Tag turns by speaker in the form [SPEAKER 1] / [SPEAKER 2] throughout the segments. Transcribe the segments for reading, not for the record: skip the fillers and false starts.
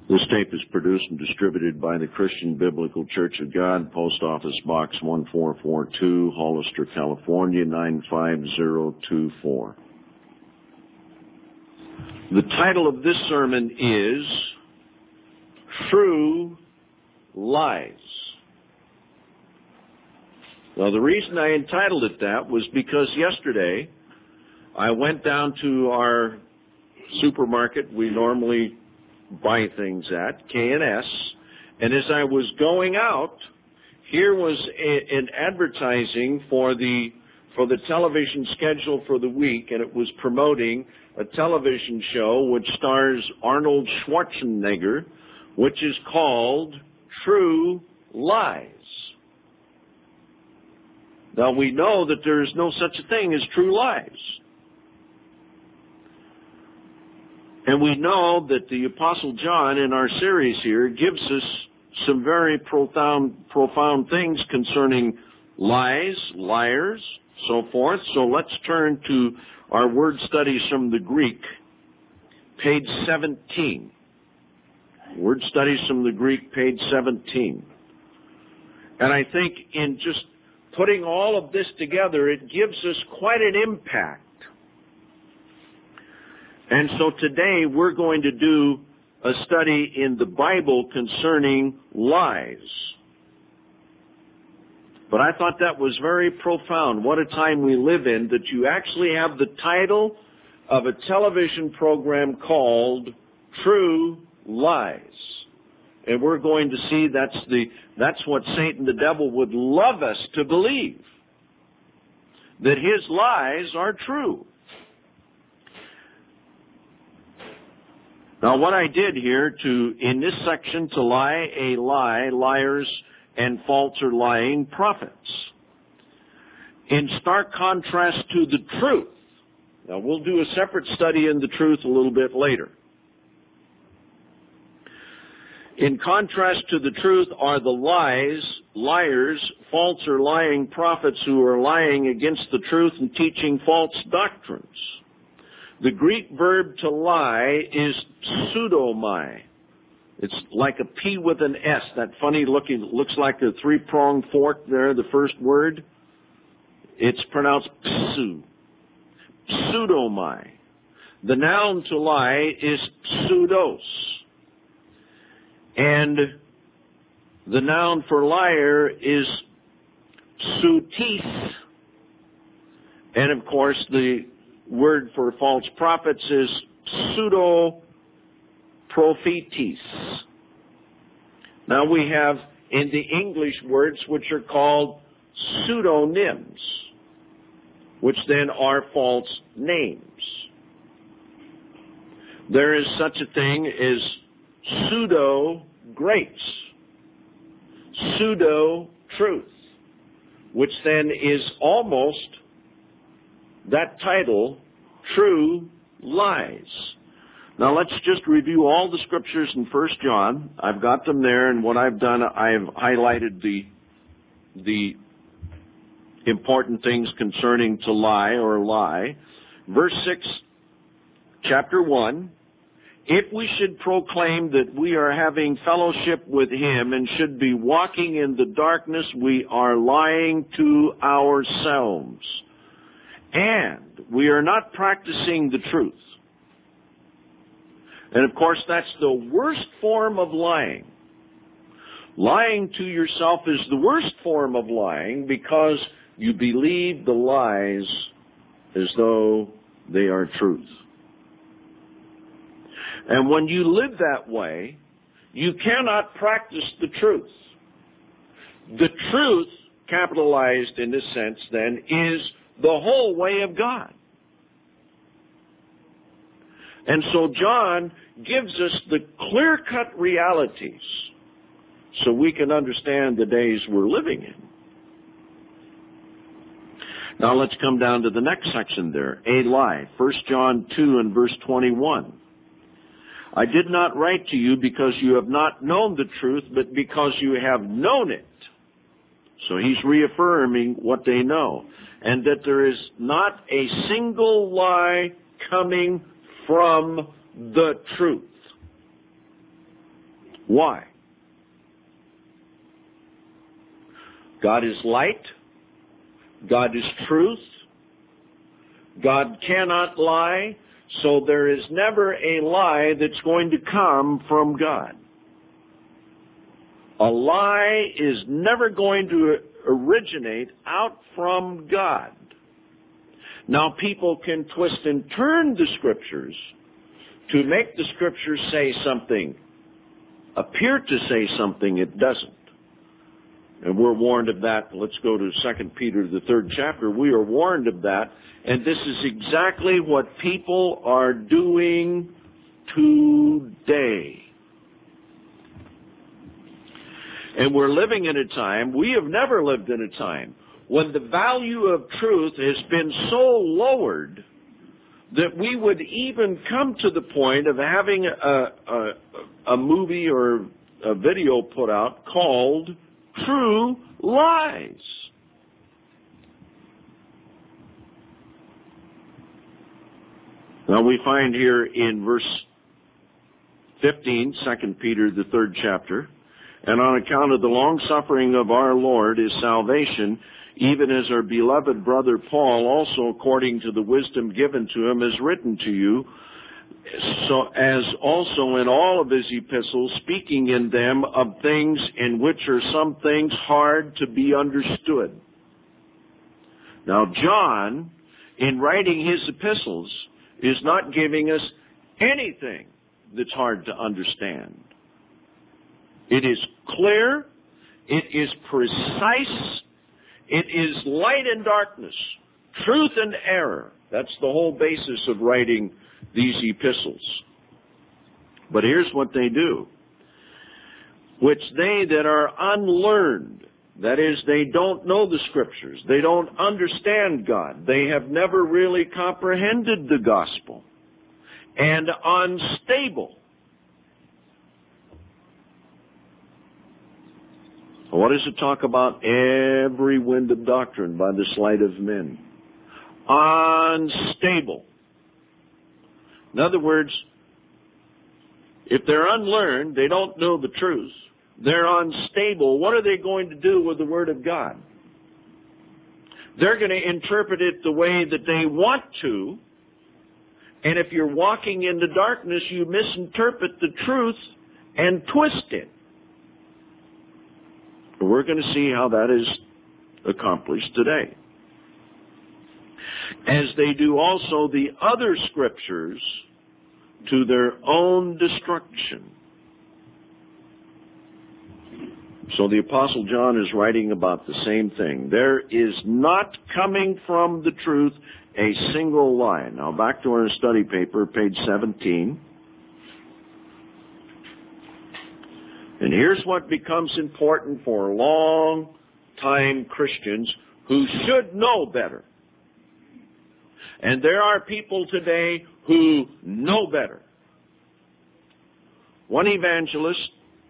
[SPEAKER 1] This tape is produced and distributed by the Christian Biblical Church of God, Post Office Box 1442, Hollister, California 95024. The title of this sermon is True Lies. Now, the reason I entitled it that was because yesterday I went down to our supermarket we normally buy things at, K&S, and as I was going out, here was an advertising for the television schedule for the week, and it was promoting a television show which stars Arnold Schwarzenegger, which is called True Lies. Now, we know that there is no such a thing as true lies. And we know that the Apostle John in our series here gives us some very profound things concerning lies, liars, so forth. So let's turn to our word studies from the Greek, page 17. Word studies from the Greek, page 17. And I think in just putting all of this together, it gives us quite an impact. And so today we're going to do a study in the Bible concerning lies. But I thought that was very profound. What a time we live in that you actually have the title of a television program called True Lies. And we're going to see that's what Satan the devil would love us to believe. That his lies are true. Now, what I did here in this section, to lie, a lie, liars, and false or lying prophets. In stark contrast to the truth. Now, we'll do a separate study in the truth a little bit later. In contrast to the truth are the lies, liars, false or lying prophets who are lying against the truth and teaching false doctrines. The Greek verb to lie is pseudomai. It's like a P with an S, that funny looking, looks like a three-pronged fork there, the first word. It's pronounced pseu. Pseudomai. The noun to lie is pseudos. And the noun for liar is pseutis. And of course, the word for false prophets is pseudo-prophetes. Now we have in the English words which are called pseudonyms, which then are false names. There is such a thing as pseudo-grace, pseudo-truth, which then is almost that title, True Lies. Now let's just review all the scriptures in 1 John. I've got them there, and what I've done, I've highlighted the important things concerning to lie or lie. Verse 6, chapter 1, if we should proclaim that we are having fellowship with him and should be walking in the darkness, we are lying to ourselves. And we are not practicing the truth. And of course, that's the worst form of lying. Lying to yourself is the worst form of lying because you believe the lies as though they are truth. And when you live that way, you cannot practice the truth. The truth, capitalized in this sense then, is the whole way of God. And so John gives us the clear-cut realities so we can understand the days we're living in. Now let's come down to the next section there, a lie. 1 John 2 and verse 21. I did not write to you because you have not known the truth, but because you have known it. So he's reaffirming what they know. And that there is not a single lie coming from the truth. Why? God is light. God is truth. God cannot lie. So there is never a lie that's going to come from God. A lie is never going to originate out from God. Now people can twist and turn the Scriptures to make the Scriptures say something, appear to say something it doesn't. And we're warned of that. Let's go to 2 Peter, the 3rd chapter. We are warned of that. And this is exactly what people are doing today. And we're living in a time, we have never lived in a time, when the value of truth has been so lowered that we would even come to the point of having a movie or a video put out called True Lies. Now we find here in verse 15, 2 Peter, the 3rd chapter, and on account of the long-suffering of our Lord is salvation, even as our beloved brother Paul, also according to the wisdom given to him, has written to you, so as also in all of his epistles, speaking in them of things in which are some things hard to be understood. Now John, in writing his epistles, is not giving us anything that's hard to understand. It is clear, it is precise, it is light and darkness, truth and error. That's the whole basis of writing these epistles. But here's what they do. Which they that are unlearned, that is, they don't know the Scriptures, they don't understand God, they have never really comprehended the gospel, and unstable. What does it talk about? Every wind of doctrine by the sleight of men. Unstable. In other words, if they're unlearned, they don't know the truth, they're unstable, what are they going to do with the Word of God? They're going to interpret it the way that they want to, and if you're walking in the darkness, you misinterpret the truth and twist it. We're going to see how that is accomplished today. As they do also the other Scriptures to their own destruction. So the Apostle John is writing about the same thing. There is not coming from the truth a single lie. Now back to our study paper, page 17. And here's what becomes important for long-time Christians who should know better. And there are people today who know better. One evangelist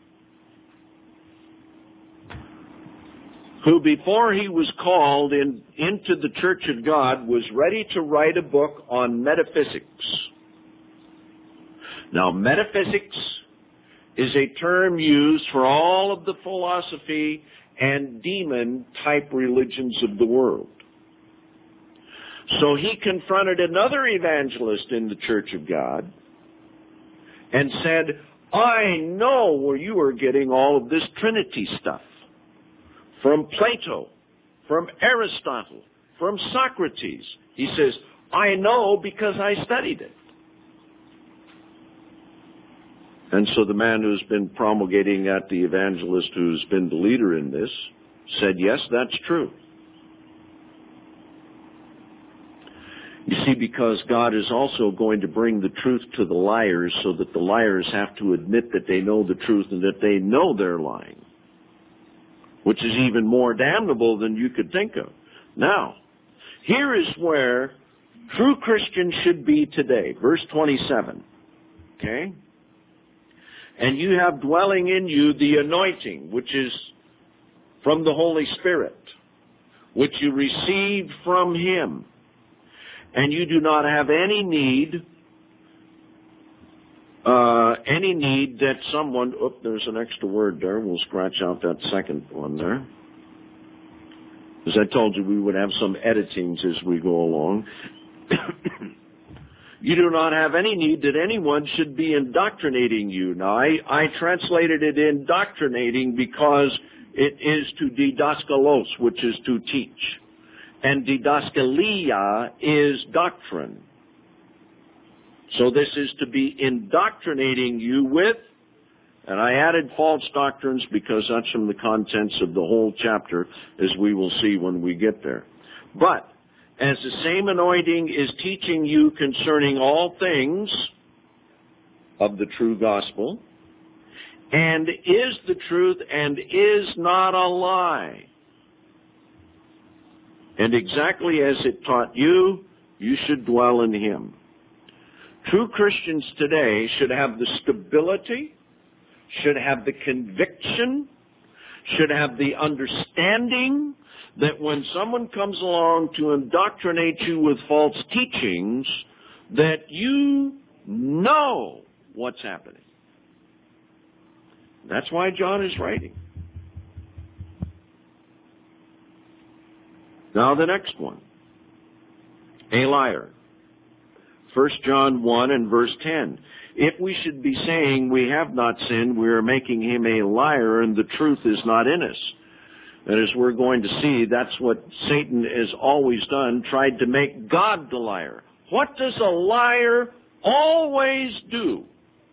[SPEAKER 1] who, before he was called into the Church of God, was ready to write a book on metaphysics. Now, metaphysics is a term used for all of the philosophy and demon-type religions of the world. So he confronted another evangelist in the Church of God and said, I know where you are getting all of this Trinity stuff. From Plato, from Aristotle, from Socrates. He says, I know because I studied it. And so the man who's been promulgating that, the evangelist who's been the leader in this, said, yes, that's true. You see, because God is also going to bring the truth to the liars so that the liars have to admit that they know the truth and that they know they're lying, which is even more damnable than you could think of. Now, here is where true Christians should be today. Verse 27. Okay? And you have dwelling in you the anointing, which is from the Holy Spirit, which you received from Him. And you do not have any need any need that someone, there's an extra word there. We'll scratch out that second one there. As I told you, we would have some editings as we go along. You do not have any need that anyone should be indoctrinating you. Now, I translated it indoctrinating because it is to didaskalos, which is to teach. And didaskalia is doctrine. So this is to be indoctrinating you with, and I added false doctrines because that's from the contents of the whole chapter, as we will see when we get there. But as the same anointing is teaching you concerning all things of the true gospel, and is the truth and is not a lie, and exactly as it taught you, you should dwell in him. True Christians today should have the stability, should have the conviction, should have the understanding that when someone comes along to indoctrinate you with false teachings, that you know what's happening. That's why John is writing. Now the next one. A liar. 1 John 1 and verse 10. If we should be saying we have not sinned, we are making him a liar and the truth is not in us. And as we're going to see, that's what Satan has always done, tried to make God the liar. What does a liar always do?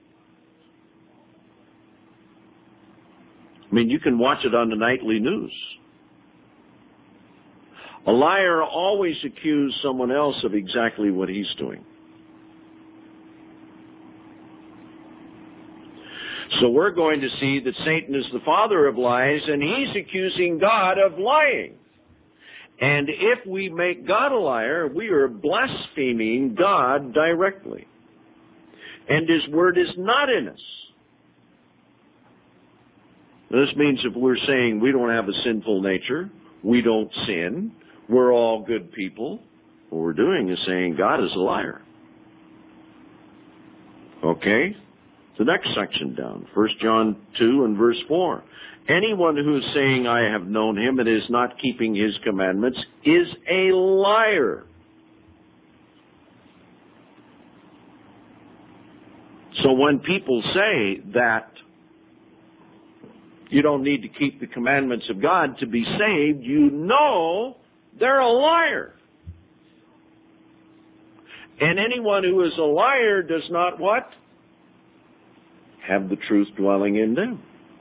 [SPEAKER 1] I mean, you can watch it on the nightly news. A liar always accuses someone else of exactly what he's doing. So we're going to see that Satan is the father of lies, and he's accusing God of lying. And if we make God a liar, we are blaspheming God directly. And his word is not in us. This means if we're saying we don't have a sinful nature, we don't sin, we're all good people, what we're doing is saying God is a liar. Okay? The next section down, 1 John 2 and verse 4. Anyone who is saying, I have known him and is not keeping his commandments is a liar. So when people say that you don't need to keep the commandments of God to be saved, you know they're a liar. And anyone who is a liar does not what? Have the truth dwelling in them.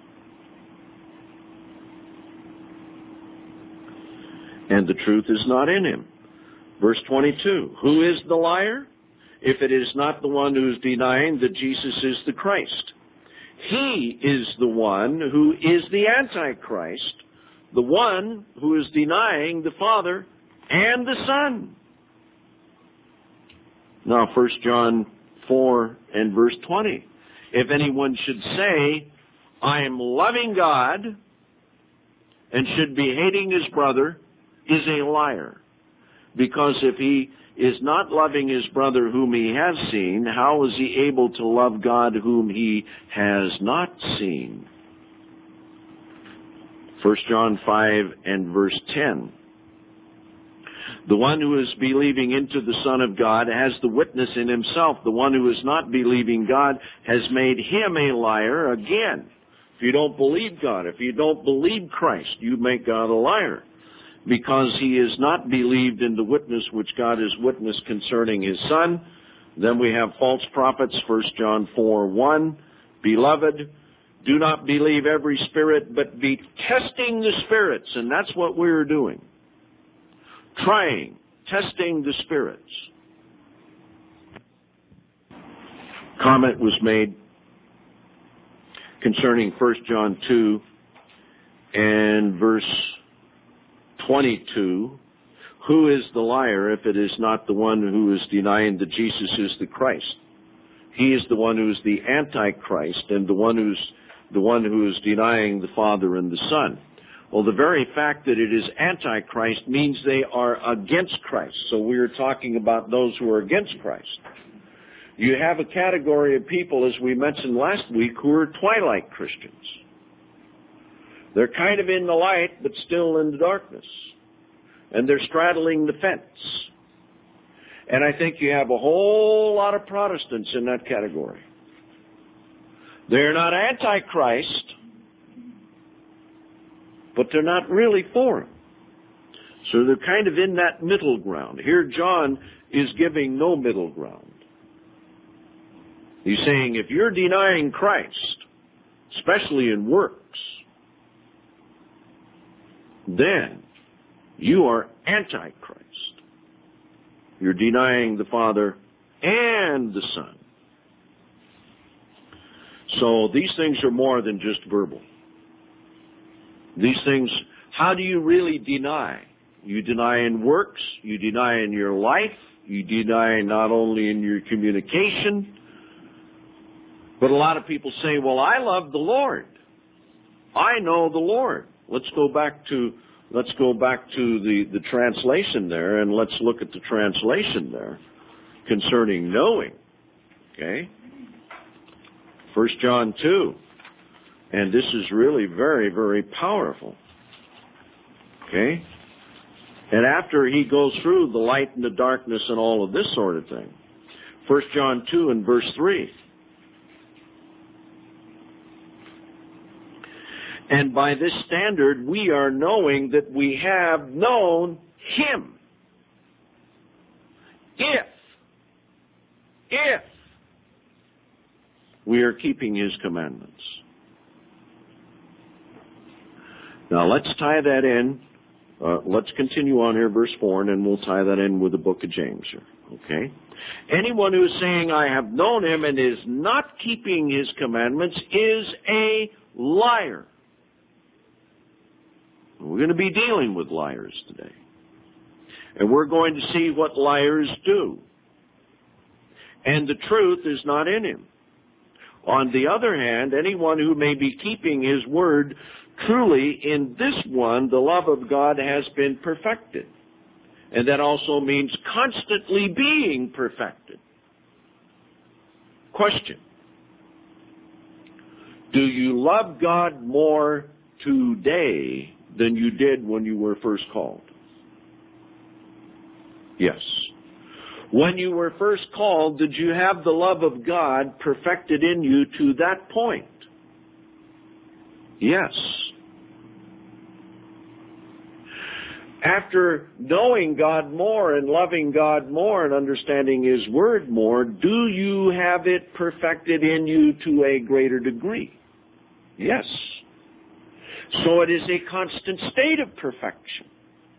[SPEAKER 1] And the truth is not in him. Verse 22, who is the liar? If it is not the one who is denying that Jesus is the Christ. He is the one who is the Antichrist, the one who is denying the Father and the Son. Now 1 John 4 and verse 20. If anyone should say, I am loving God, and should be hating his brother, is a liar. Because if he is not loving his brother whom he has seen, how is he able to love God whom he has not seen? 1 John 5 and verse 10. The one who is believing into the Son of God has the witness in himself. The one who is not believing God has made him a liar again. If you don't believe God, if you don't believe Christ, you make God a liar. Because he is not believed in the witness which God has witnessed concerning his Son. Then we have false prophets, 1 John 4, 1. Beloved, do not believe every spirit, but be testing the spirits. And that's what we're doing. Trying, testing the spirits. Comment was made concerning 1 John 2 and verse 22. Who is the liar if it is not the one who is denying that Jesus is the Christ? He is the one who is the Antichrist and the one who is denying the Father and the Son. Well, the very fact that it is Antichrist means they are against Christ. So we are talking about those who are against Christ. You have a category of people, as we mentioned last week, who are twilight Christians. They're kind of in the light, but still in the darkness. And they're straddling the fence. And I think you have a whole lot of Protestants in that category. They're not anti-Christ, but they're not really for Him. So they're kind of in that middle ground. Here John is giving no middle ground. He's saying if you're denying Christ, especially in works, then you are anti-Christ. You're denying the Father and the Son. So these things are more than just verbal. These things, how do you really deny? You deny in works, you deny in your life, you deny not only in your communication, but a lot of people say, well, I love the Lord. I know the Lord. Let's go back to the translation there, and let's look at the translation there concerning knowing. Okay? 1 John 2. And this is really very, very powerful. Okay? And after he goes through the light and the darkness and all of this sort of thing. 1 John 2 and verse 3. And by this standard, we are knowing that we have known Him. If we are keeping His commandments. Now let's tie that in. Let's continue on here, verse 4, and then we'll tie that in with the book of James here. Okay? Anyone who is saying, I have known Him and is not keeping His commandments is a liar. We're going to be dealing with liars today. And we're going to see what liars do. And the truth is not in him. On the other hand, anyone who may be keeping his word, truly in this one, the love of God has been perfected. And that also means constantly being perfected. Question. Do you love God more today than you did when you were first called? Yes. When you were first called, did you have the love of God perfected in you to that point? Yes. After knowing God more and loving God more and understanding His Word more, do you have it perfected in you to a greater degree? Yes. So it is a constant state of perfection.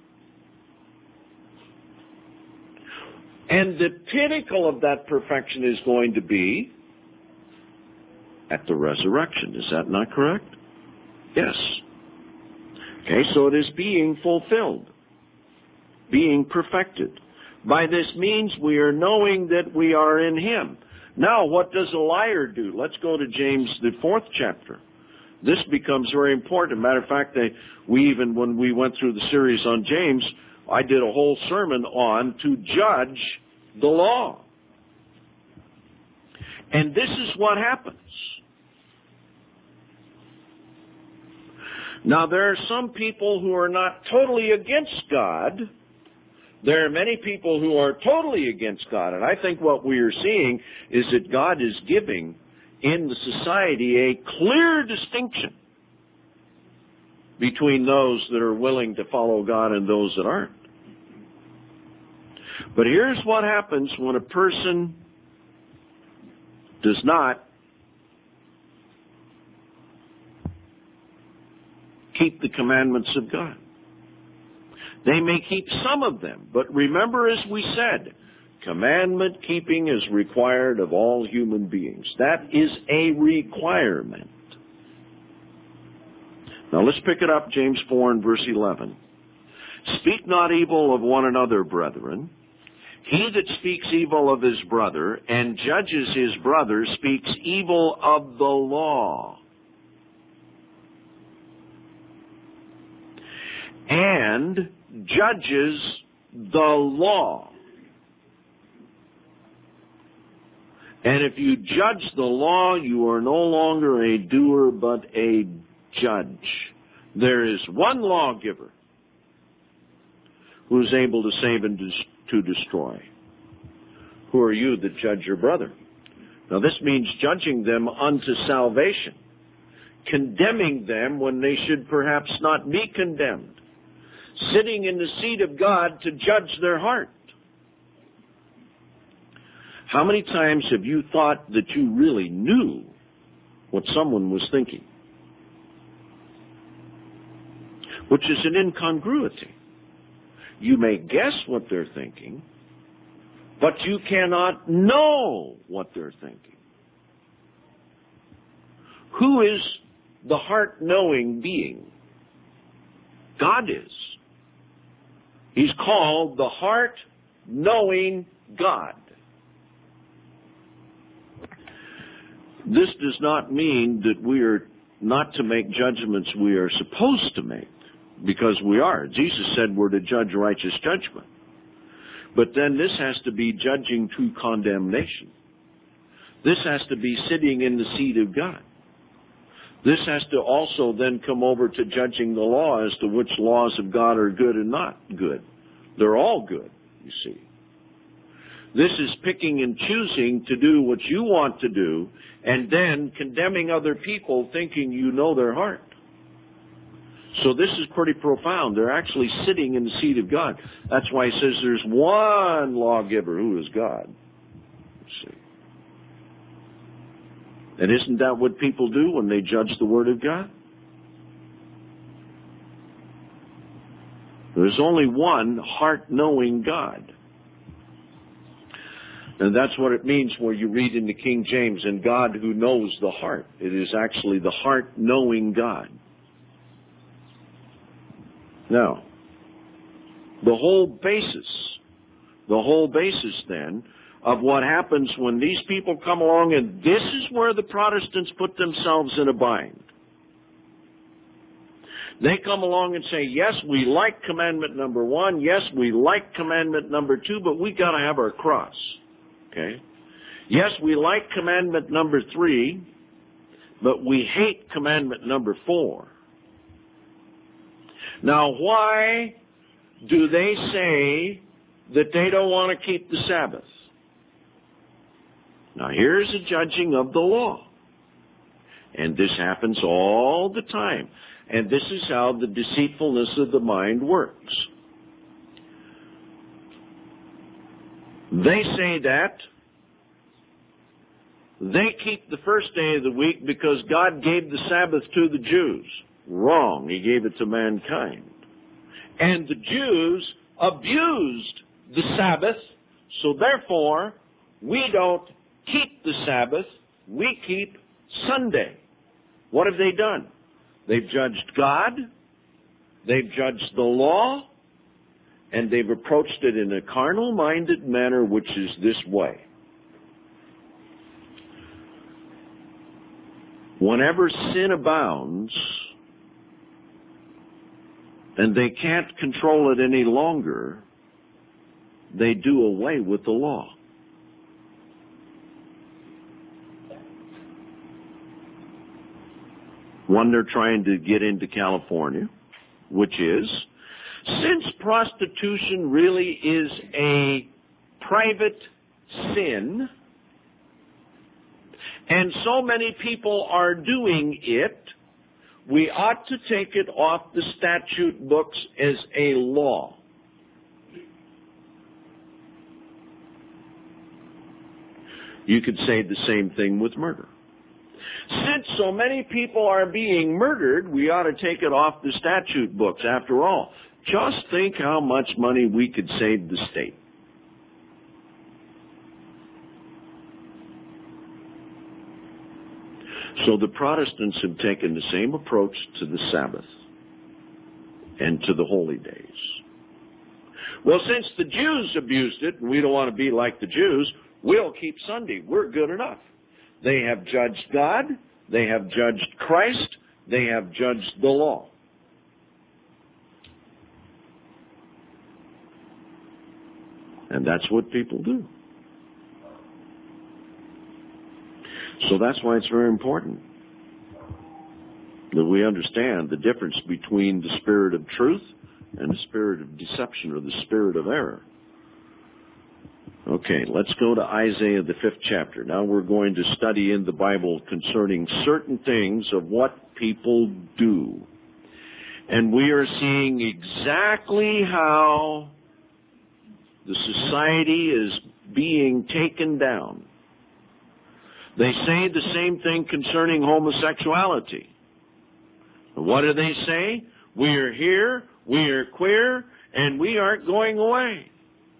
[SPEAKER 1] And the pinnacle of that perfection is going to be at the resurrection. Is that not correct? Yes. Okay, so it is being fulfilled, being perfected. By this means we are knowing that we are in Him. Now, what does a liar do? Let's go to James, the 4th chapter. This becomes very important. As a matter of fact, when we went through the series on James, I did a whole sermon on to judge the law. And this is what happens. Now, there are some people who are not totally against God. There are many people who are totally against God. And I think what we are seeing is that God is giving in the society a clear distinction between those that are willing to follow God and those that aren't. But here's what happens when a person does not keep the commandments of God. They may keep some of them, but remember, as we said, commandment keeping is required of all human beings. That is a requirement. Now let's pick it up, James 4 and verse 11. Speak not evil of one another, brethren. He that speaks evil of his brother and judges his brother speaks evil of the law and judges the law. And if you judge the law, you are no longer a doer, but a judge. There is one lawgiver who is able to save and to destroy. Who are you that judge your brother? Now this means judging them unto salvation, condemning them when they should perhaps not be condemned, sitting in the seat of God to judge their heart. How many times have you thought that you really knew what someone was thinking? Which is an incongruity. You may guess what they're thinking, but you cannot know what they're thinking. Who is the heart-knowing being? God is. He's called the heart-knowing God. This does not mean that we are not to make judgments we are supposed to make, because we are. Jesus said we're to judge righteous judgment. But then this has to be judging to condemnation. This has to be sitting in the seat of God. This has to also then come over to judging the law as to which laws of God are good and not good. They're all good, you see. This is picking and choosing to do what you want to do and then condemning other people thinking you know their heart. So this is pretty profound. They're actually sitting in the seat of God. That's why he says there's one lawgiver who is God. See. And isn't that what people do when they judge the Word of God? There's only one heart-knowing God. And that's what it means where you read in the King James, and God who knows the heart. It is actually the heart-knowing God. Now, the whole basis then of what happens when these people come along, and this is where the Protestants put themselves in a bind. They come along and say, yes, we like commandment number 1, yes, we like commandment number 2, but we got to have our cross. Okay? Yes, we like commandment number 3, but we hate commandment number 4. Now, why do they say that they don't want to keep the Sabbath? Now, here's a judging of the law. And this happens all the time. And this is how the deceitfulness of the mind works. They say that they keep the first day of the week because God gave the Sabbath to the Jews. Wrong. He gave it to mankind. And the Jews abused the Sabbath, so therefore we don't keep the Sabbath, we keep Sunday. What have they done? They've judged God, they've judged the law, and they've approached it in a carnal-minded manner, which is this way. Whenever sin abounds, and they can't control it any longer, they do away with the law. One, they're trying to get into California, which is, since prostitution really is a private sin, and so many people are doing it, we ought to take it off the statute books as a law. You could say the same thing with murder. Since so many people are being murdered, we ought to take it off the statute books. After all, just think how much money we could save the state. So the Protestants have taken the same approach to the Sabbath and to the holy days. Well, since the Jews abused it, and we don't want to be like the Jews, we'll keep Sunday. We're good enough. They have judged God, they have judged Christ, they have judged the law. And that's what people do. So that's why it's very important that we understand the difference between the spirit of truth and the spirit of deception, or the spirit of error. Okay, let's go to Isaiah, the 5th chapter. Now we're going to study in the Bible concerning certain things of what people do. And we are seeing exactly how the society is being taken down. They say the same thing concerning homosexuality. What do they say? We are here, we are queer, and we aren't going away.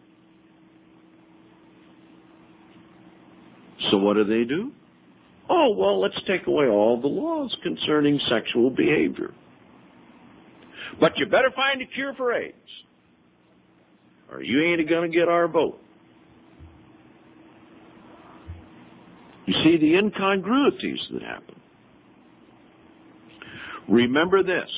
[SPEAKER 1] So what do? Oh, well, let's take away all the laws concerning sexual behavior. But you better find a cure for AIDS, or you ain't going to get our vote. You see the incongruities that happen. Remember this,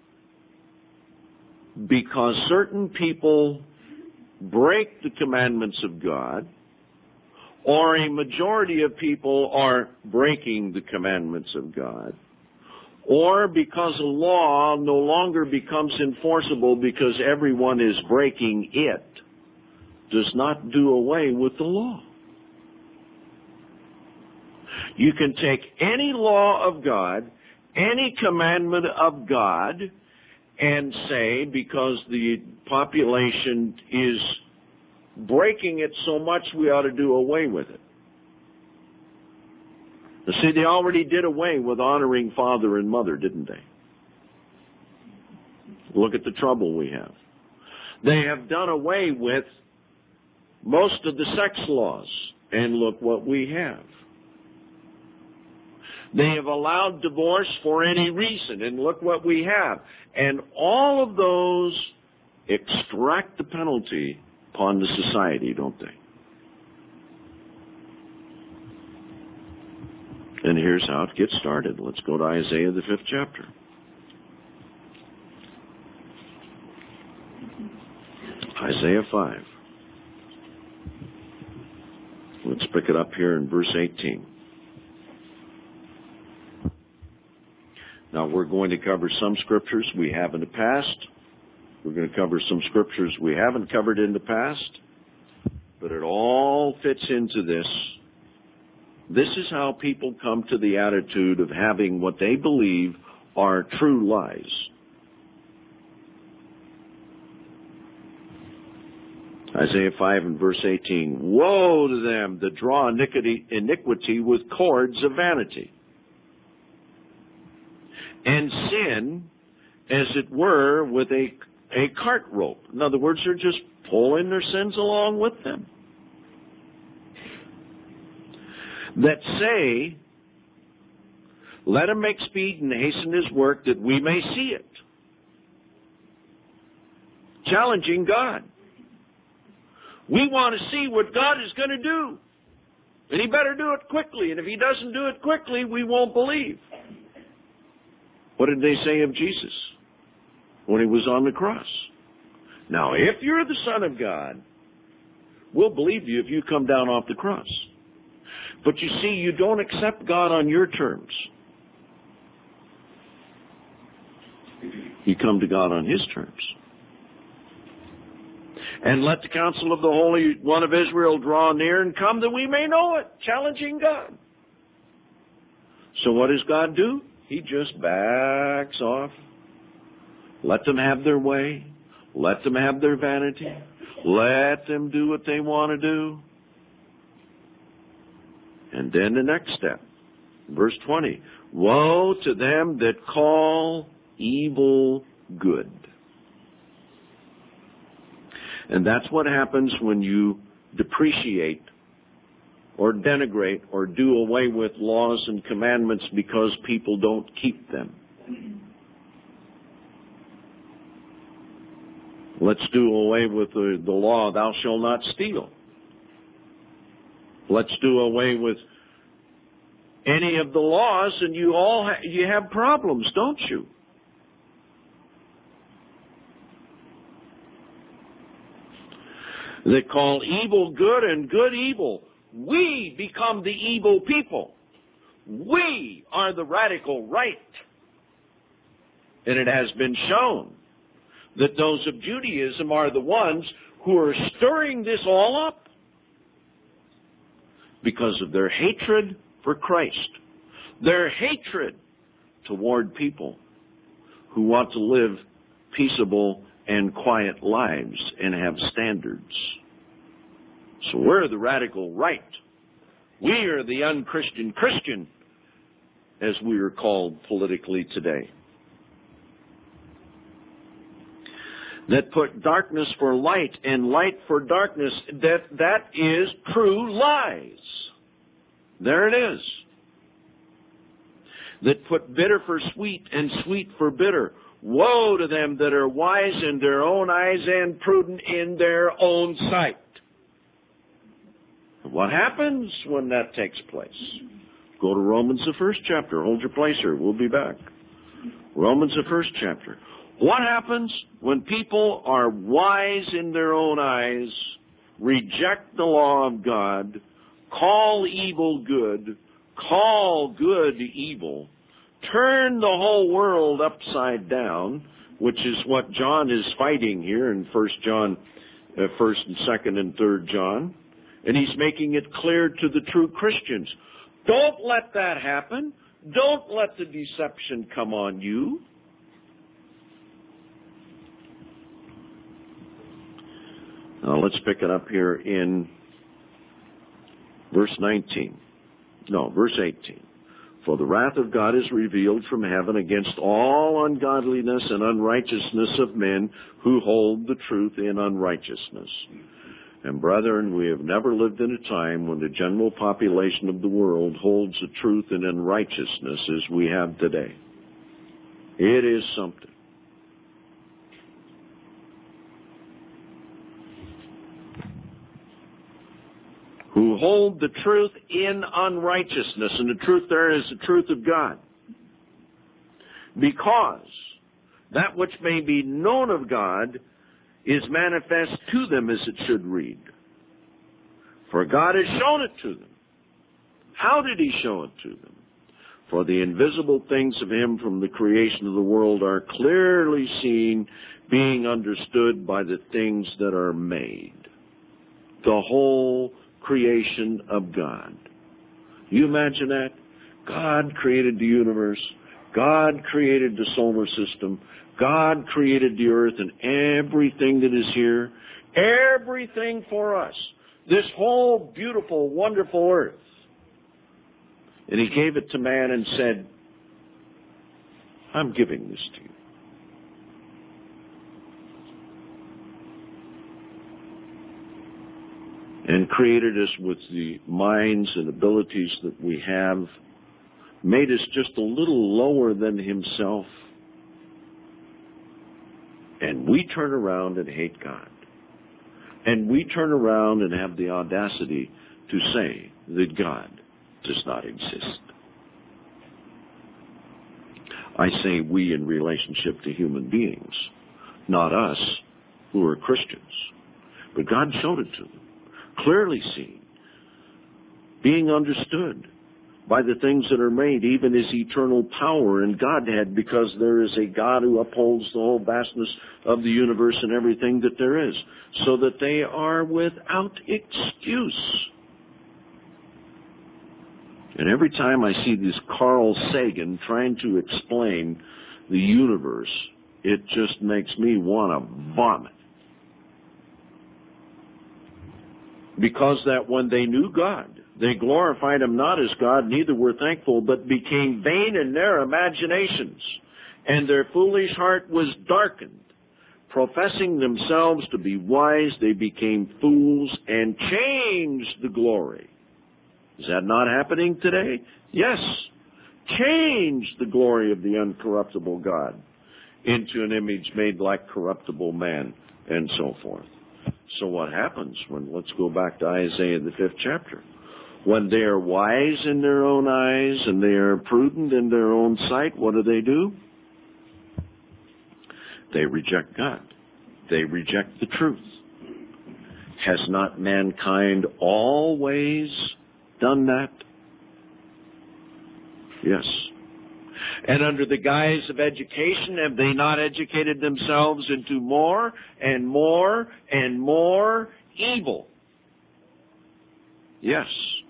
[SPEAKER 1] because certain people break the commandments of God, or a majority of people are breaking the commandments of God, or because a law no longer becomes enforceable because everyone is breaking it, does not do away with the law. You can take any law of God, any commandment of God, and say, because the population is breaking it so much, we ought to do away with it. You see, they already did away with honoring father and mother, didn't they? Look at the trouble we have. They have done away with most of the sex laws, and look what we have. They have allowed divorce for any reason, and look what we have. And all of those extract the penalty upon the society, don't they? And here's how it gets started. Let's go to Isaiah, the 5th chapter. Isaiah 5. Let's pick it up here in verse 18. Now we're going to cover some scriptures we have in the past. We're going to cover some scriptures we haven't covered in the past. But it all fits into this. This is how people come to the attitude of having what they believe are true lies. Isaiah 5 and verse 18. Woe to them that draw iniquity with cords of vanity, and sin, as it were, with a cart rope. In other words, they're just pulling their sins along with them. That say, let him make speed and hasten his work that we may see it. Challenging God. We want to see what God is going to do. And he better do it quickly. And if he doesn't do it quickly, we won't believe. What did they say of Jesus when he was on the cross? Now, if you're the Son of God, we'll believe you if you come down off the cross. But you see, you don't accept God on your terms. You come to God on his terms. And let the counsel of the Holy One of Israel draw near and come that we may know it, challenging God. So what does God do? He just backs off. Let them have their way. Let them have their vanity. Let them do what they want to do. And then the next step, verse 20. Woe to them that call evil good. And that's what happens when you depreciate or denigrate or do away with laws and commandments because people don't keep them. Let's do away with the law, thou shalt not steal. Let's do away with any of the laws, and you have problems, don't you? They call evil good and good evil. We become the evil people We are the radical right. And it has been shown that those of Judaism are the ones who are stirring this all up because of their hatred for Christ, their hatred toward people who want to live peaceable and quiet lives and have standards. So we're the radical right. We are the unchristian Christian, as we are called politically today. That put darkness for light and light for darkness, that is true lies. There it is. That put bitter for sweet and sweet for bitter. Woe to them that are wise in their own eyes and prudent in their own sight. What happens when that takes place? Go to Romans the 1st chapter. Hold your place here. We'll be back. Romans the 1st chapter. What happens when people are wise in their own eyes, reject the law of God, call evil good, call good evil, turn the whole world upside down, which is what John is fighting here in 1 John, 1st and 2nd and 3rd John. And he's making it clear to the true Christians. Don't let that happen. Don't let the deception come on you. Now let's pick it up here in verse 18. For the wrath of God is revealed from heaven against all ungodliness and unrighteousness of men who hold the truth in unrighteousness. And brethren, we have never lived in a time when the general population of the world holds the truth in unrighteousness as we have today. It is something. Who hold the truth in unrighteousness. And the truth there is the truth of God. Because that which may be known of God is manifest to them, as it should read. For God has shown it to them. How did he show it to them? For the invisible things of him from the creation of the world are clearly seen, being understood by the things that are made. The whole creation of God. You imagine that? God created the universe. God created the solar system. God created the earth and everything that is here. Everything for us. This whole beautiful, wonderful earth. And he gave it to man and said, I'm giving this to you. And created us with the minds and abilities that we have, made us just a little lower than himself. And we turn around and hate God. And we turn around and have the audacity to say that God does not exist. I say we in relationship to human beings, not us who are Christians. But God showed it to them. Clearly seen, being understood by the things that are made, even his eternal power and Godhead, because there is a God who upholds the whole vastness of the universe and everything that there is, so that they are without excuse. And every time I see this Carl Sagan trying to explain the universe, it just makes me want to vomit. Because that when they knew God, they glorified him not as God, neither were thankful, but became vain in their imaginations, and their foolish heart was darkened. Professing themselves to be wise, they became fools and changed the glory. Is that not happening today? Yes. Changed the glory of the uncorruptible God into an image made like corruptible man, and so forth. So what happens when, let's go back to Isaiah the 5th chapter. When they are wise in their own eyes and they are prudent in their own sight, what do? They reject God. They reject the truth. Has not mankind always done that? Yes. And under the guise of education, have they not educated themselves into more and more and more evil? Yes.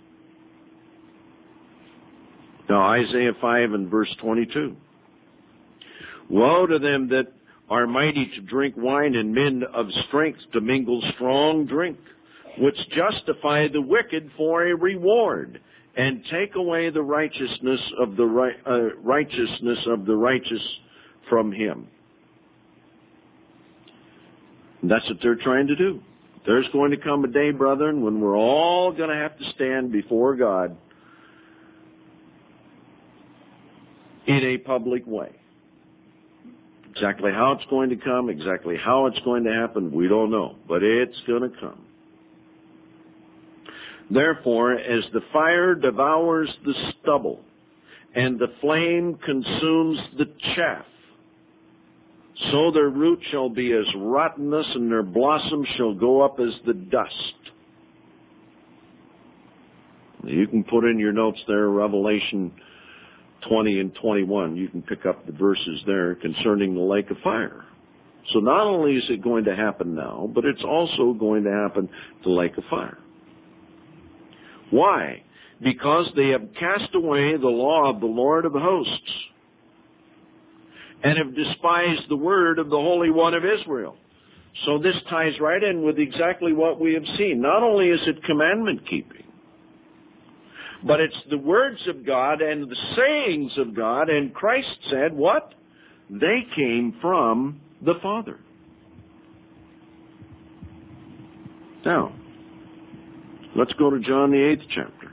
[SPEAKER 1] Now, Isaiah 5 and verse 22. Woe to them that are mighty to drink wine, and men of strength to mingle strong drink, which justify the wicked for a reward, and take away the righteousness of the righteous from him. And that's what they're trying to do. There's going to come a day, brethren, when we're all going to have to stand before God in a public way. Exactly how it's going to come, exactly how it's going to happen, we don't know. But it's going to come. Therefore, as the fire devours the stubble, and the flame consumes the chaff, so their root shall be as rottenness, and their blossom shall go up as the dust. You can put in your notes there, Revelation 20 and 21. You can pick up the verses there concerning the lake of fire. So not only is it going to happen now, but it's also going to happen to the lake of fire. Why? Because they have cast away the law of the Lord of hosts and have despised the word of the Holy One of Israel. So this ties right in with exactly what we have seen. Not only is it commandment keeping, but it's the words of God and the sayings of God. And Christ said, what? They came from the Father. Now, let's go to John the 8th chapter.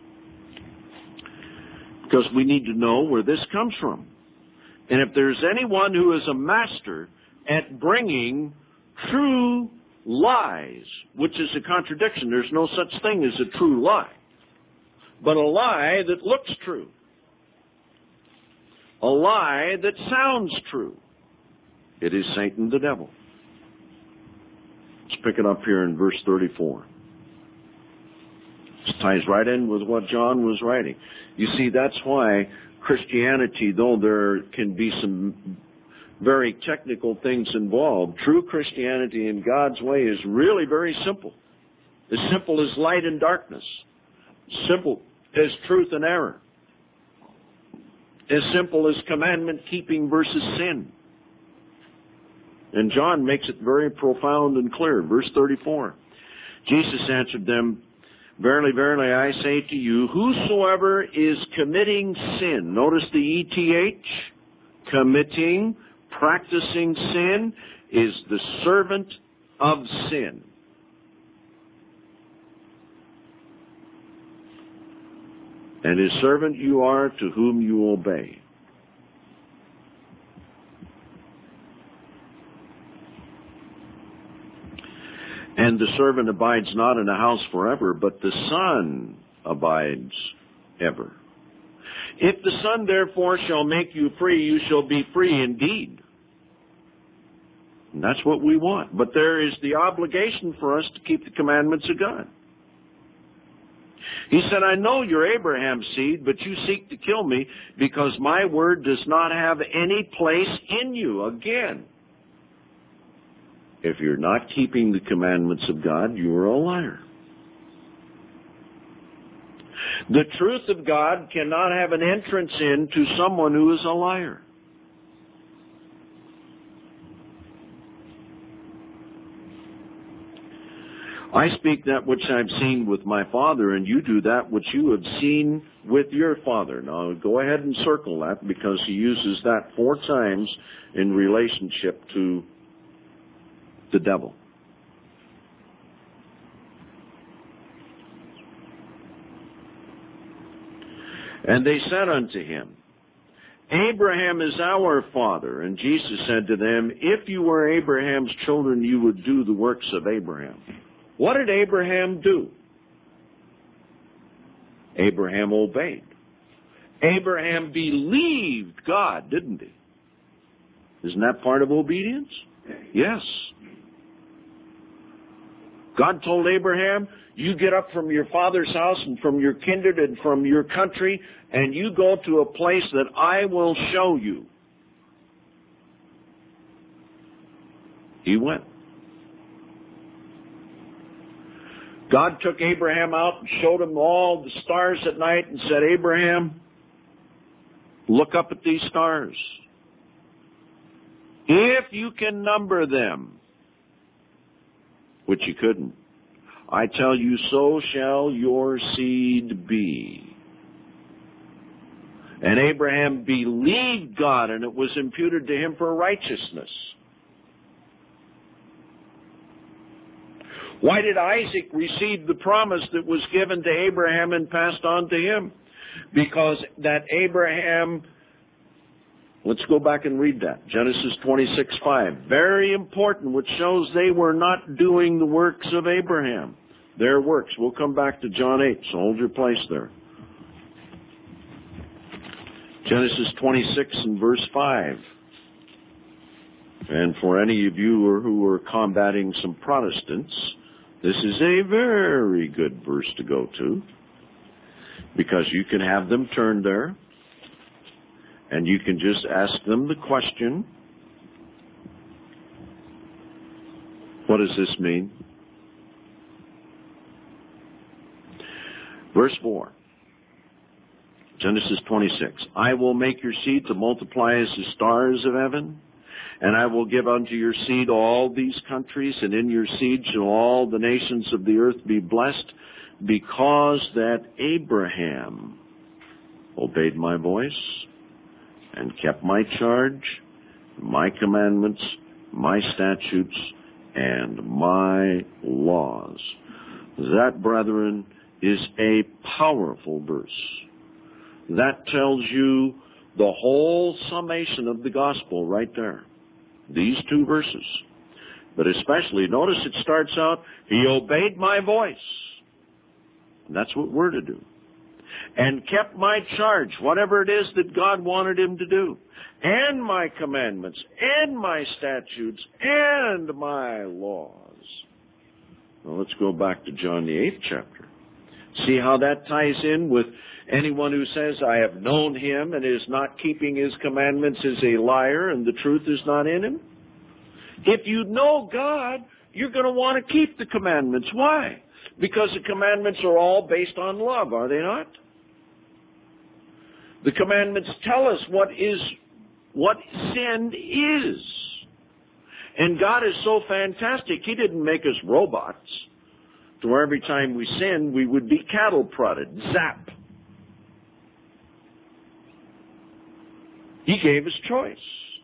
[SPEAKER 1] Because we need to know where this comes from. And if there's anyone who is a master at bringing true lies, which is a contradiction, there's no such thing as a true lie, but a lie that looks true. A lie that sounds true. It is Satan the devil. Let's pick it up here in verse 34. This ties right in with what John was writing. You see, that's why Christianity, though there can be some very technical things involved, true Christianity in God's way is really very simple. As simple as light and darkness. Simple as truth and error. As simple as commandment keeping versus sin. And John makes it very profound and clear. Verse 34. Jesus answered them, Verily, verily, I say to you, whosoever is committing sin, notice the ETH, committing, practicing sin, is the servant of sin. And his servant you are to whom you obey. And the servant abides not in the house forever, but the Son abides ever. If the Son therefore shall make you free, you shall be free indeed. And that's what we want. But there is the obligation for us to keep the commandments of God. He said, I know you're Abraham's seed, but you seek to kill me because my word does not have any place in you. Again, if you're not keeping the commandments of God, you are a liar. The truth of God cannot have an entrance into someone who is a liar. I speak that which I've seen with my Father, and you do that which you have seen with your father. Now, go ahead and circle that, because he uses that 4 times in relationship to the devil. And they said unto him, Abraham is our father. And Jesus said to them, if you were Abraham's children, you would do the works of Abraham. What did Abraham do? Abraham obeyed. Abraham believed God, didn't he? Isn't that part of obedience? Yes. God told Abraham, You get up from your father's house and from your kindred and from your country, and you go to a place that I will show you. He went. God took Abraham out and showed him all the stars at night and said, Abraham, look up at these stars. If you can number them, which you couldn't, I tell you, so shall your seed be. And Abraham believed God, and it was imputed to him for righteousness. Why did Isaac receive the promise that was given to Abraham and passed on to him? Because that Abraham, let's go back and read that. Genesis 26:5. Very important, which shows they were not doing the works of Abraham. Their works. We'll come back to John 8, so hold your place there. Genesis 26 and verse 5. And for any of you who are combating some Protestants, this is a very good verse to go to, because you can have them turn there, and you can just ask them the question, what does this mean? Verse 4, Genesis 26, I will make your seed to multiply as the stars of heaven, and I will give unto your seed all these countries, and in your seed shall all the nations of the earth be blessed, because that Abraham obeyed my voice and kept my charge, my commandments, my statutes, and my laws. That, brethren, is a powerful verse. That tells you the whole summation of the gospel right there. These two verses. But especially, notice it starts out, he obeyed my voice. And that's what we're to do. And kept my charge, whatever it is that God wanted him to do. And my commandments, and my statutes, and my laws. Now let's go back to John the 8th chapter. See how that ties in with anyone who says, I have known him and is not keeping his commandments is a liar and the truth is not in him? If you know God, you're going to want to keep the commandments. Why? Because the commandments are all based on love, are they not? The commandments tell us what sin is. And God is so fantastic, he didn't make us robots to where every time we sin, we would be cattle prodded. Zap. He gave us choice.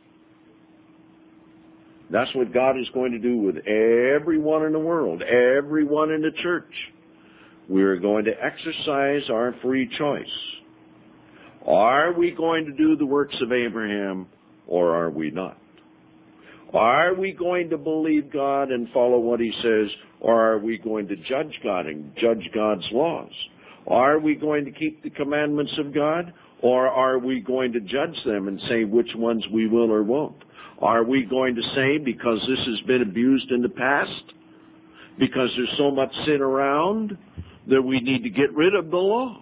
[SPEAKER 1] That's what God is going to do with everyone in the world, everyone in the church. We are going to exercise our free choice. Are we going to do the works of Abraham, or are we not? Are we going to believe God and follow what he says, or are we going to judge God and judge God's laws? Are we going to keep the commandments of God, or are we going to judge them and say which ones we will or won't? Are we going to say, because this has been abused in the past, because there's so much sin around, that we need to get rid of the law?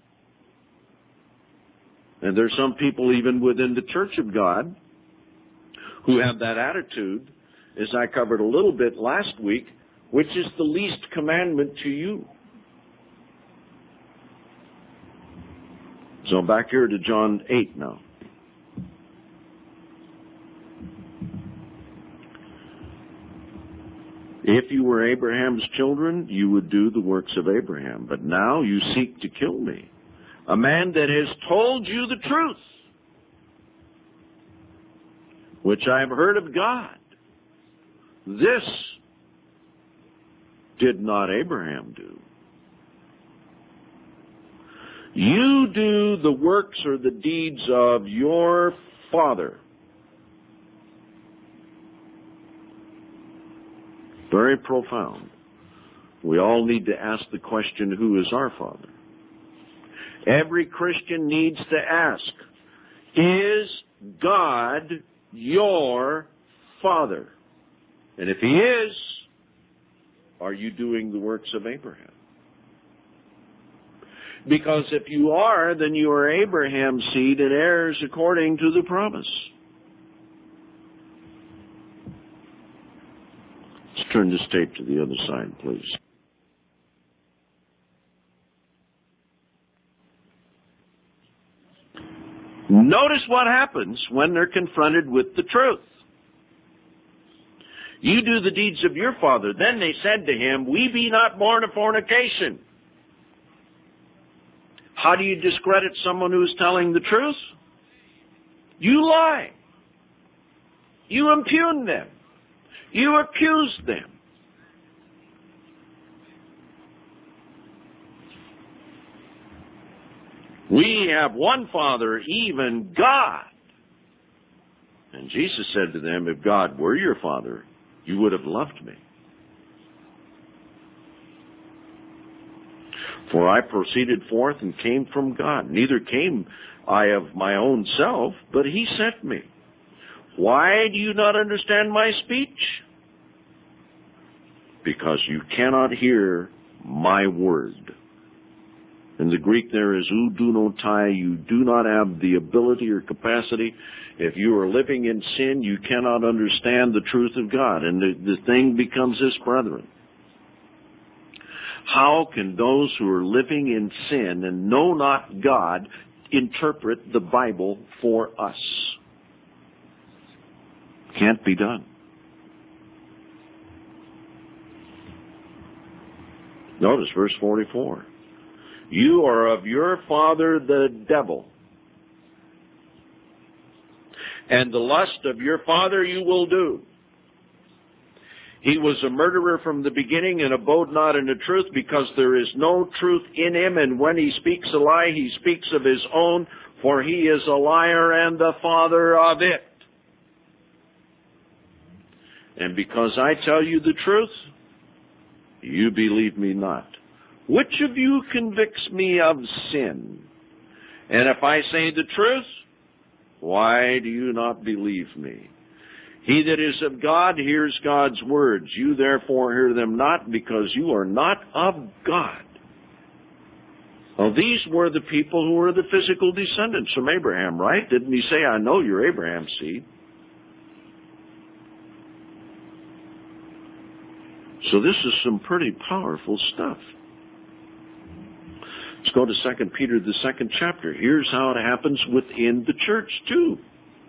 [SPEAKER 1] And there's some people even within the Church of God who have that attitude, as I covered a little bit last week, which is the least commandment to you. So back here to John 8 now. If you were Abraham's children, you would do the works of Abraham. But now you seek to kill me, a man that has told you the truth, which I have heard of God. This did not Abraham do. You do the works or the deeds of your father. Very profound. We all need to ask the question, who is our Father? Every Christian needs to ask, is God your Father? And if he is, are you doing the works of Abraham? Because if you are, then you are Abraham's seed and heirs according to the promise. Let's turn this tape to the other side, please. Notice what happens when they're confronted with the truth. You do the deeds of your father. Then they said to him, we be not born of fornication. How do you discredit someone who's telling the truth? You lie. You impugn them. You accuse them. We have one Father, even God. And Jesus said to them, if God were your Father, you would have loved me. For I proceeded forth and came from God. Neither came I of my own self, but he sent me. Why do you not understand my speech? Because you cannot hear my word. In the Greek there is oudunotai. You do not have the ability or capacity. If you are living in sin, you cannot understand the truth of God. And the thing becomes this, brethren. How can those who are living in sin and know not God interpret the Bible for us? Can't be done. Notice verse 44. You are of your father the devil, and the lust of your father you will do. He was a murderer from the beginning and abode not in the truth, because there is no truth in him, and when he speaks a lie, he speaks of his own, for he is a liar and the father of it. And because I tell you the truth, you believe me not. Which of you convicts me of sin? And if I say the truth, why do you not believe me? He that is of God hears God's words. You therefore hear them not, because you are not of God. Well, these were the people who were the physical descendants from Abraham, right? Didn't he say, I know you're Abraham's seed? So this is some pretty powerful stuff. Let's go to 2 Peter, the 2nd chapter. Here's how it happens within the church, too.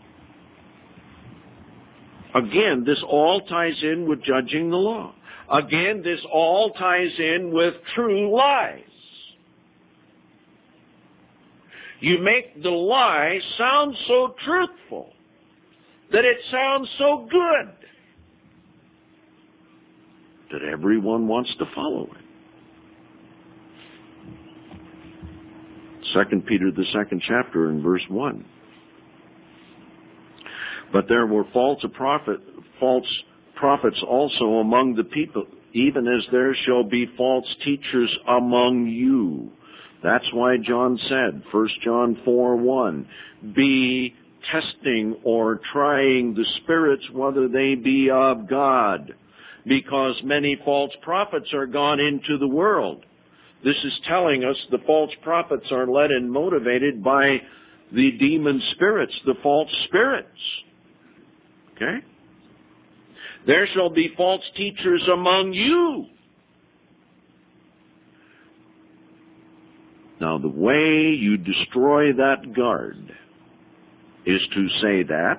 [SPEAKER 1] Again, this all ties in with judging the law. Again, this all ties in with true lies. You make the lie sound so truthful that it sounds so good that everyone wants to follow it. 2 Peter, the 2nd chapter, in verse 1. But there were false prophets also among the people, even as there shall be false teachers among you. That's why John said, 1 John 4:1, be testing or trying the spirits whether they be of God, because many false prophets are gone into the world. This is telling us the false prophets are led and motivated by the demon spirits, the false spirits. Okay? There shall be false teachers among you. Now, the way you destroy that guard is to say that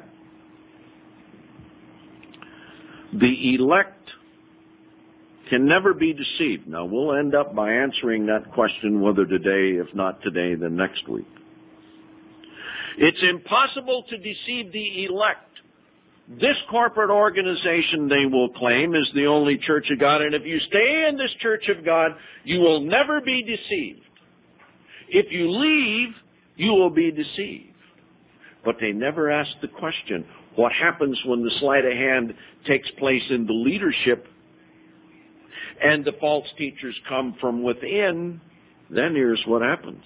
[SPEAKER 1] the elect can never be deceived. Now, we'll end up by answering that question, whether today, if not today, then next week. It's impossible to deceive the elect. This corporate organization, they will claim, is the only church of God, and if you stay in this church of God, you will never be deceived. If you leave, you will be deceived. But they never ask the question, what happens when the sleight of hand takes place in the leadership and the false teachers come from within? Then here's what happens.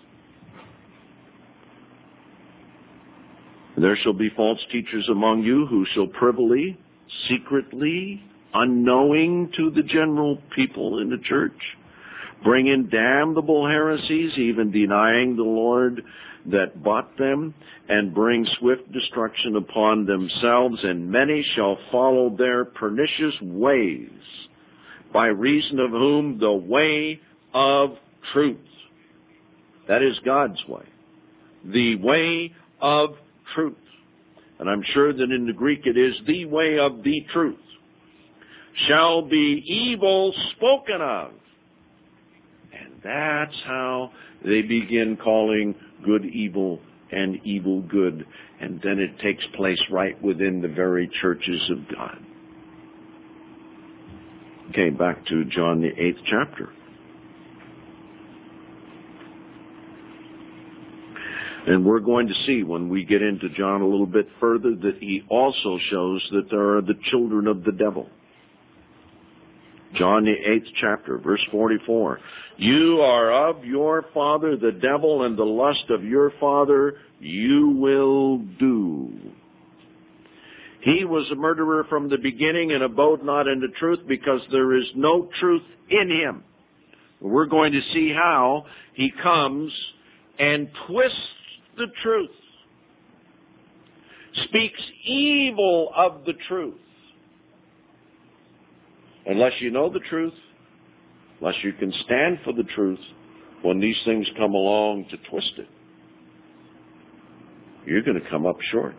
[SPEAKER 1] There shall be false teachers among you who shall privily, secretly, unknowing to the general people in the church, bring in damnable heresies, even denying the Lord that bought them, and bring swift destruction upon themselves, and many shall follow their pernicious ways, by reason of whom the way of truth, that is God's way, the way of truth, and I'm sure that in the Greek it is the way of the truth, shall be evil spoken of. And that's how they begin calling good evil and evil good. And then it takes place right within the very churches of God. Okay, back to John the 8th chapter. And we're going to see when we get into John a little bit further that he also shows that there are the children of the devil. John the 8th chapter, verse 44. You are of your father the devil, and the lust of your father you will do. He was a murderer from the beginning and abode not in the truth, because there is no truth in him. We're going to see how he comes and twists the truth, speaks evil of the truth. Unless you know the truth, unless you can stand for the truth, when these things come along to twist it, you're going to come up short.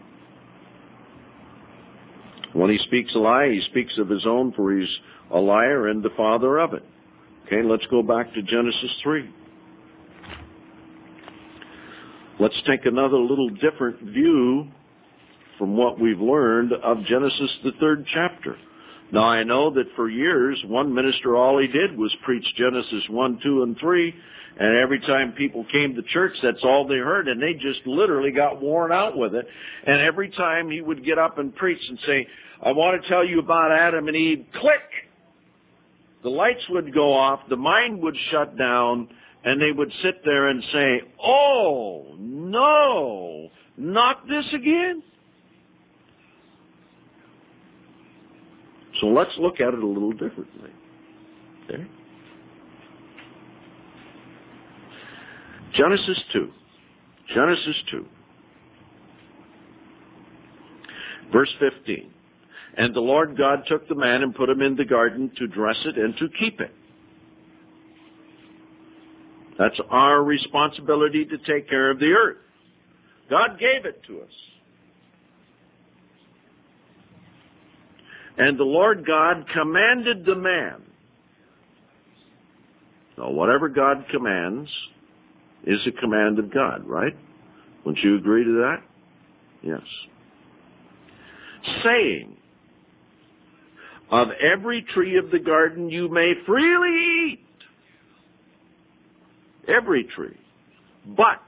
[SPEAKER 1] When he speaks a lie, he speaks of his own, for he's a liar and the father of it. Okay, let's go back to Genesis 3. Let's take another little different view from what we've learned of Genesis, the 3rd chapter. Now, I know that for years, one minister, all he did was preach Genesis 1, 2, and 3, and every time people came to church, that's all they heard, and they just literally got worn out with it. And every time he would get up and preach and say, I want to tell you about Adam and Eve, click! The lights would go off, the mind would shut down, and they would sit there and say, oh, no, not this again? So let's look at it a little differently. Okay? Genesis 2. Genesis 2. Verse 15. And the Lord God took the man and put him in the garden to dress it and to keep it. That's our responsibility to take care of the earth. God gave it to us. And the Lord God commanded the man. Now, whatever God commands is a command of God, right? Wouldn't you agree to that? Yes. Saying, of every tree of the garden you may freely eat. Every tree. But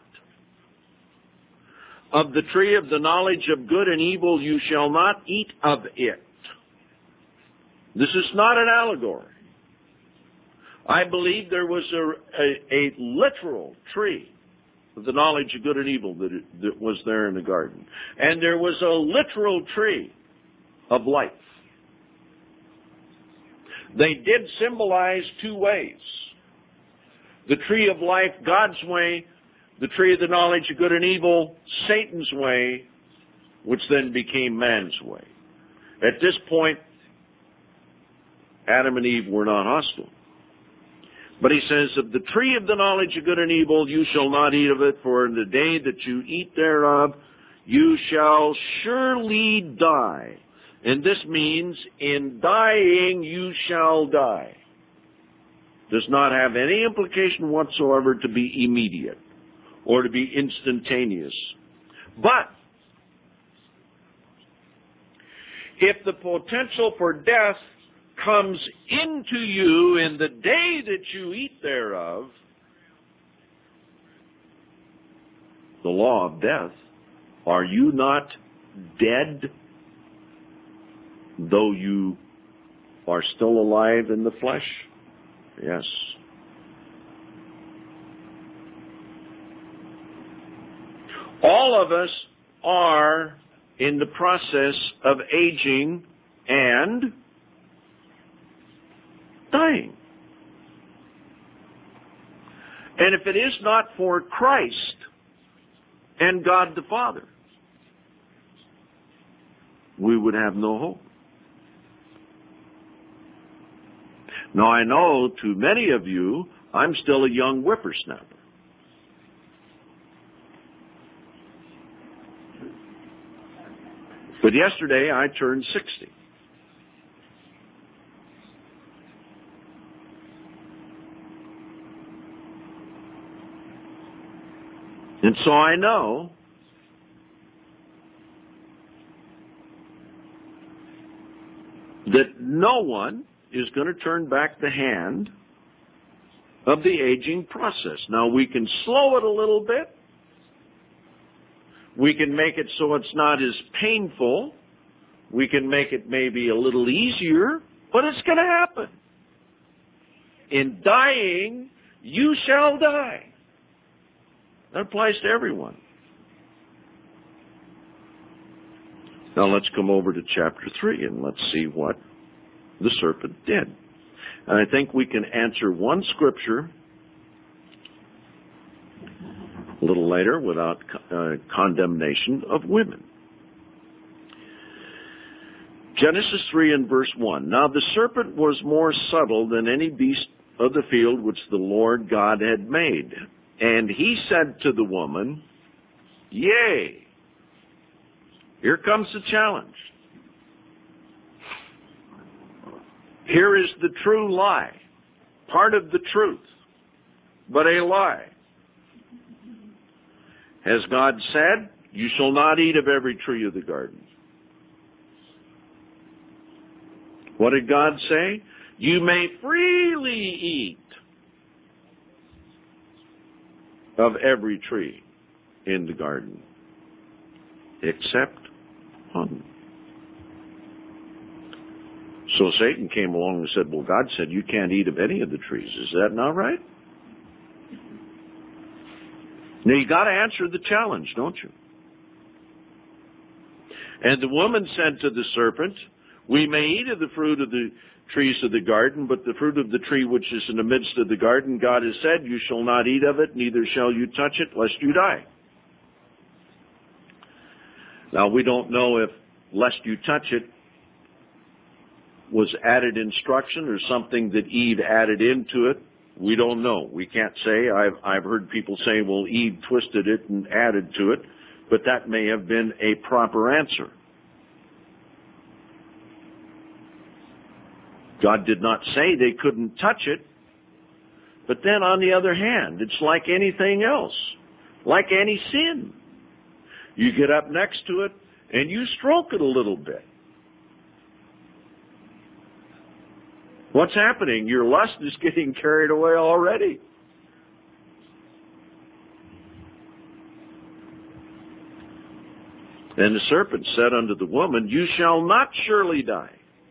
[SPEAKER 1] of the tree of the knowledge of good and evil you shall not eat of it. This is not an allegory. I believe there was a literal tree of the knowledge of good and evil that was there in the garden. And there was a literal tree of life. They did symbolize two ways. The tree of life, God's way, the tree of the knowledge of good and evil, Satan's way, which then became man's way. At this point, Adam and Eve were not hostile. But he says, of the tree of the knowledge of good and evil, you shall not eat of it, for in the day that you eat thereof, you shall surely die. And this means, in dying, you shall die. Does not have any implication whatsoever to be immediate or to be instantaneous. But if the potential for death comes into you in the day that you eat thereof, the law of death, are you not dead, though you are still alive in the flesh? Yes. All of us are in the process of aging and dying. And if it is not for Christ and God the Father, we would have no hope. Now, I know to many of you, I'm still a young whippersnapper. But yesterday, I turned 60. And so I know that no one is going to turn back the hand of the aging process. Now, we can slow it a little bit. We can make it so it's not as painful. We can make it maybe a little easier, but it's going to happen. In dying, you shall die. That applies to everyone. Now let's come over to chapter 3 and let's see what the serpent did. And I think we can answer one scripture a little later without condemnation of women. Genesis 3 and verse 1. Now the serpent was more subtle than any beast of the field which the Lord God had made. And he said to the woman, Yea. Here comes the challenge. Here is the true lie. Part of the truth, but a lie. Has God said, You shall not eat of every tree of the garden? What did God say? You may freely eat of every tree in the garden, except one. So Satan came along and said, well, God said you can't eat of any of the trees. Is that not right? Now you got to answer the challenge, don't you? And the woman said to the serpent, we may eat of the fruit of the trees of the garden, but the fruit of the tree which is in the midst of the garden, God has said, you shall not eat of it, neither shall you touch it, lest you die. Now we don't know if lest you touch it was added instruction or something that Eve added into it. We don't know. We can't say. I've heard people say, well, Eve twisted it and added to it, but that may have been a proper answer. God did not say they couldn't touch it, but then on the other hand, it's like anything else, like any sin. You get up next to it and you stroke it a little bit. What's happening? Your lust is getting carried away already. And the serpent said unto the woman, you shall not surely die.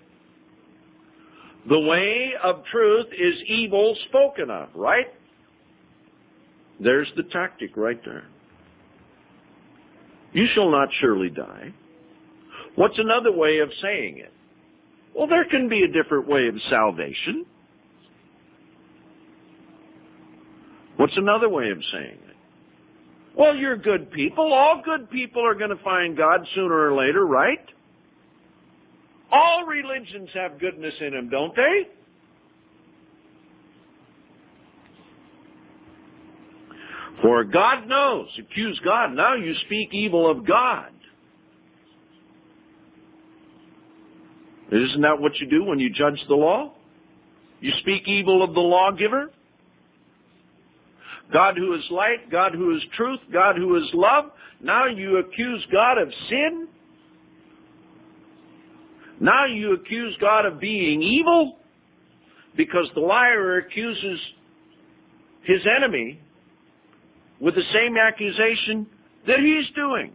[SPEAKER 1] The way of truth is evil spoken of, right? There's the tactic right there. You shall not surely die. What's another way of saying it? Well, there can be a different way of salvation. What's another way of saying it? Well, you're good people. All good people are going to find God sooner or later, right? All religions have goodness in them, don't they? For God knows. Accuse God. Now you speak evil of God. Isn't that what you do when you judge the law? You speak evil of the lawgiver? God who is light, God who is truth, God who is love. Now you accuse God of sin? Now you accuse God of being evil? Because the liar accuses his enemy with the same accusation that he's doing.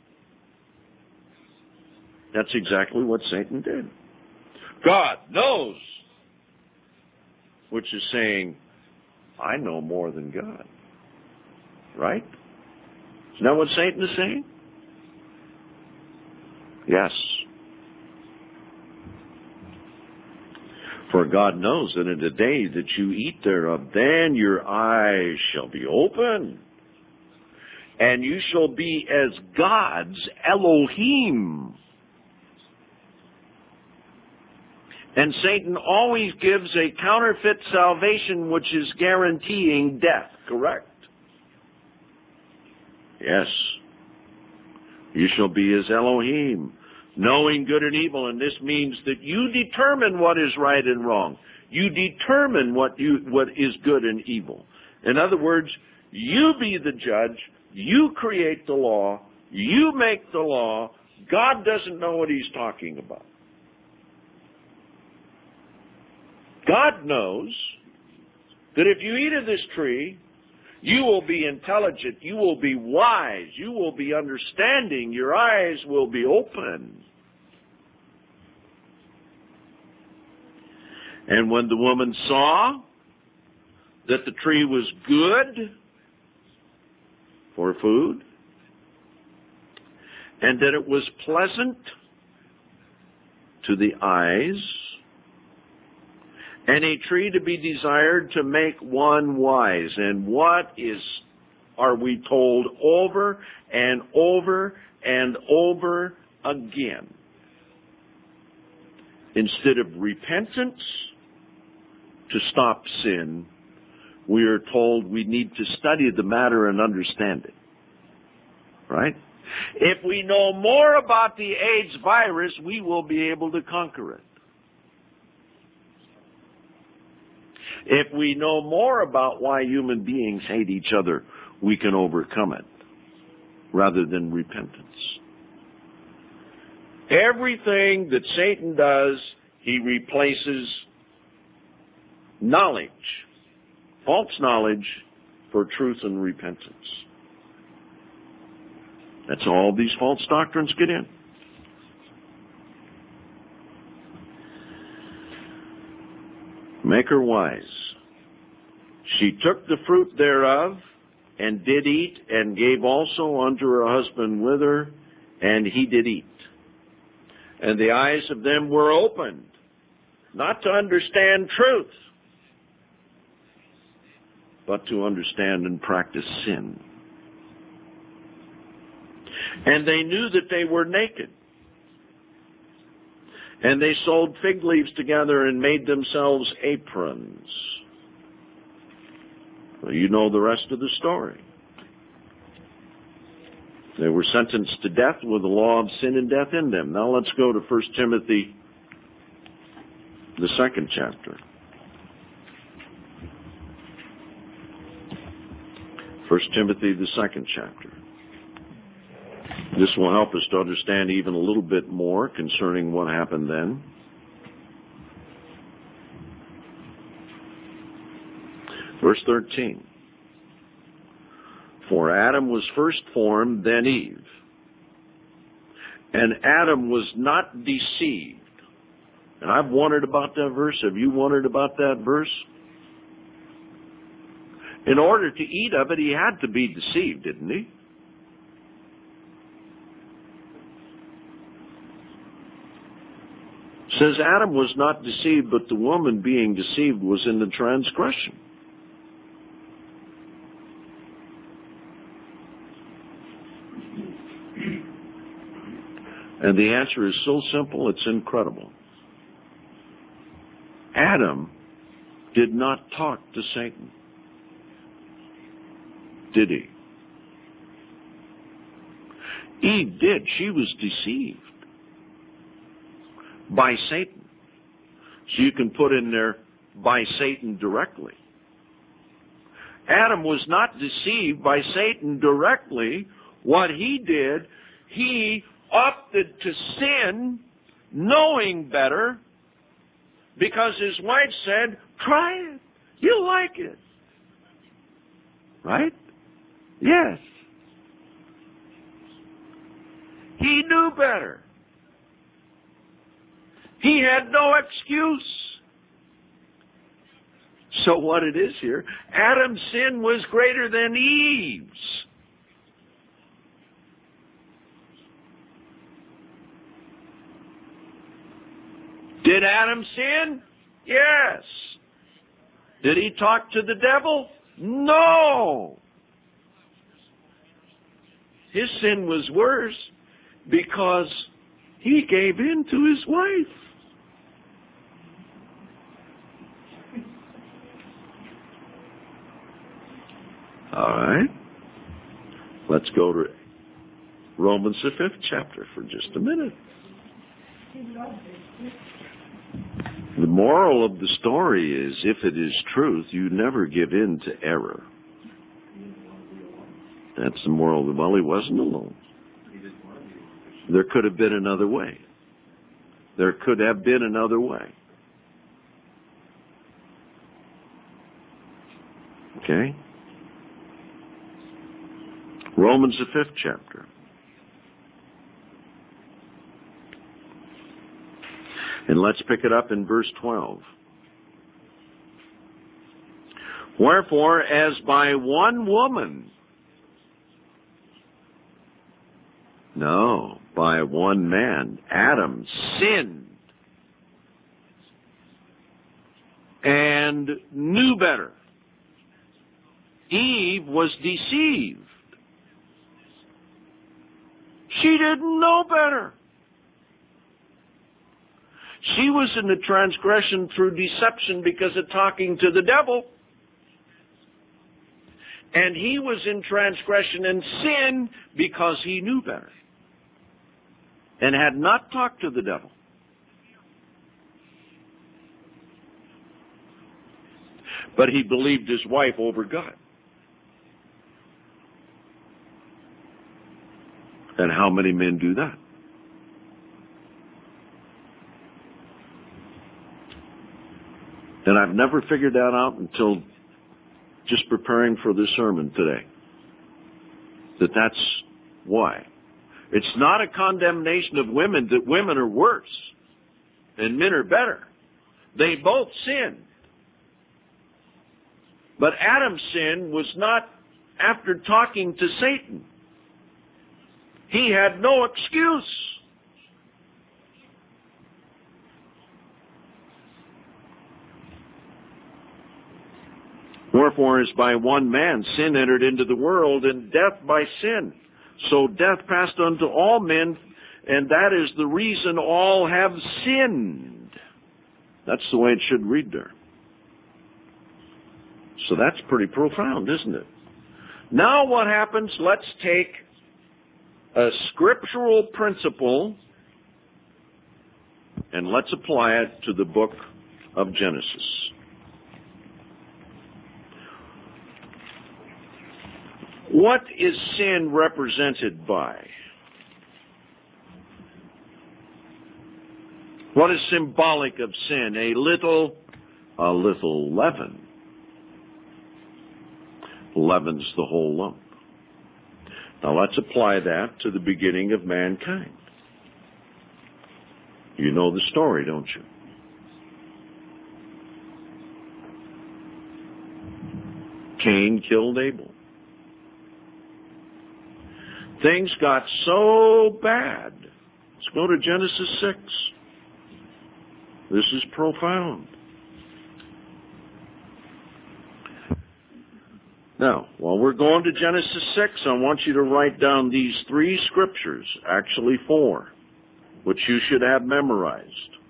[SPEAKER 1] That's exactly what Satan did. God knows, which is saying, I know more than God. Right? Isn't that what Satan is saying? Yes. For God knows that in the day that you eat thereof, then your eyes shall be open, and you shall be as gods, Elohim. And Satan always gives a counterfeit salvation which is guaranteeing death, correct? Yes. You shall be as Elohim, knowing good and evil, and this means that you determine what is right and wrong. You determine what is good and evil. In other words, you be the judge, you create the law, you make the law. God doesn't know what he's talking about. God knows that if you eat of this tree, you will be intelligent, you will be wise, you will be understanding, your eyes will be open. And when the woman saw that the tree was good for food, and that it was pleasant to the eyes, and a tree to be desired to make one wise. And what are we told over and over and over again? Instead of repentance to stop sin, we are told we need to study the matter and understand it. Right? If we know more about the AIDS virus, we will be able to conquer it. If we know more about why human beings hate each other, we can overcome it rather than repentance. Everything that Satan does, he replaces knowledge, false knowledge, for truth and repentance. That's all these false doctrines get in. Make her wise. She took the fruit thereof, and did eat, and gave also unto her husband with her, and he did eat. And the eyes of them were opened, not to understand truth, but to understand and practice sin. And they knew that they were naked. And they sewed fig leaves together and made themselves aprons. Well, you know the rest of the story. They were sentenced to death with the law of sin and death in them. Now let's go to 1 Timothy, the 2nd chapter. 1 Timothy, the 2nd chapter. This will help us to understand even a little bit more concerning what happened then. Verse 13. For Adam was first formed, then Eve. And Adam was not deceived. And I've wondered about that verse. Have you wondered about that verse? In order to eat of it, he had to be deceived, didn't he? Says Adam was not deceived, but the woman being deceived was in the transgression. And the answer is so simple, it's incredible. Adam did not talk to Satan, did he? Eve did. She was deceived by Satan. So you can put in there, by Satan directly. Adam was not deceived by Satan directly. What he did, he opted to sin knowing better because his wife said, try it. You'll like it. Right? Yes. He knew better. He had no excuse. So what it is here, Adam's sin was greater than Eve's. Did Adam sin? Yes. Did he talk to the devil? No. His sin was worse because he gave in to his wife. All right. Let's go to Romans the 5th chapter for just a minute. The moral of the story is, if it is truth, you never give in to error. That's the moral. Well, he wasn't alone. There could have been another way. There could have been another way. Okay? Romans the 5th chapter. And let's pick it up in verse 12. Wherefore, as by one woman, no, by one man, Adam sinned and knew better. Eve was deceived. She didn't know better. She was in the transgression through deception because of talking to the devil. And he was in transgression and sin because he knew better and had not talked to the devil. But he believed his wife over God. And how many men do that? And I've never figured that out until just preparing for this sermon today. That's why. It's not a condemnation of women that women are worse and men are better. They both sinned. But Adam's sin was not after talking to Satan. He had no excuse. Wherefore, as by one man sin entered into the world, and death by sin. So death passed unto all men, and that is the reason all have sinned. That's the way it should read there. So that's pretty profound, isn't it? Now what happens? Let's take a scriptural principle and let's apply it to the book of Genesis. What is sin represented by? What is symbolic of sin? A little leaven. Leavens the whole lump. Now let's apply that to the beginning of mankind. You know the story, don't you? Cain killed Abel. Things got so bad. Let's go to Genesis 6. This is profound. Now, while we're going to Genesis 6, I want you to write down these 3 scriptures, actually 4, which you should have memorized.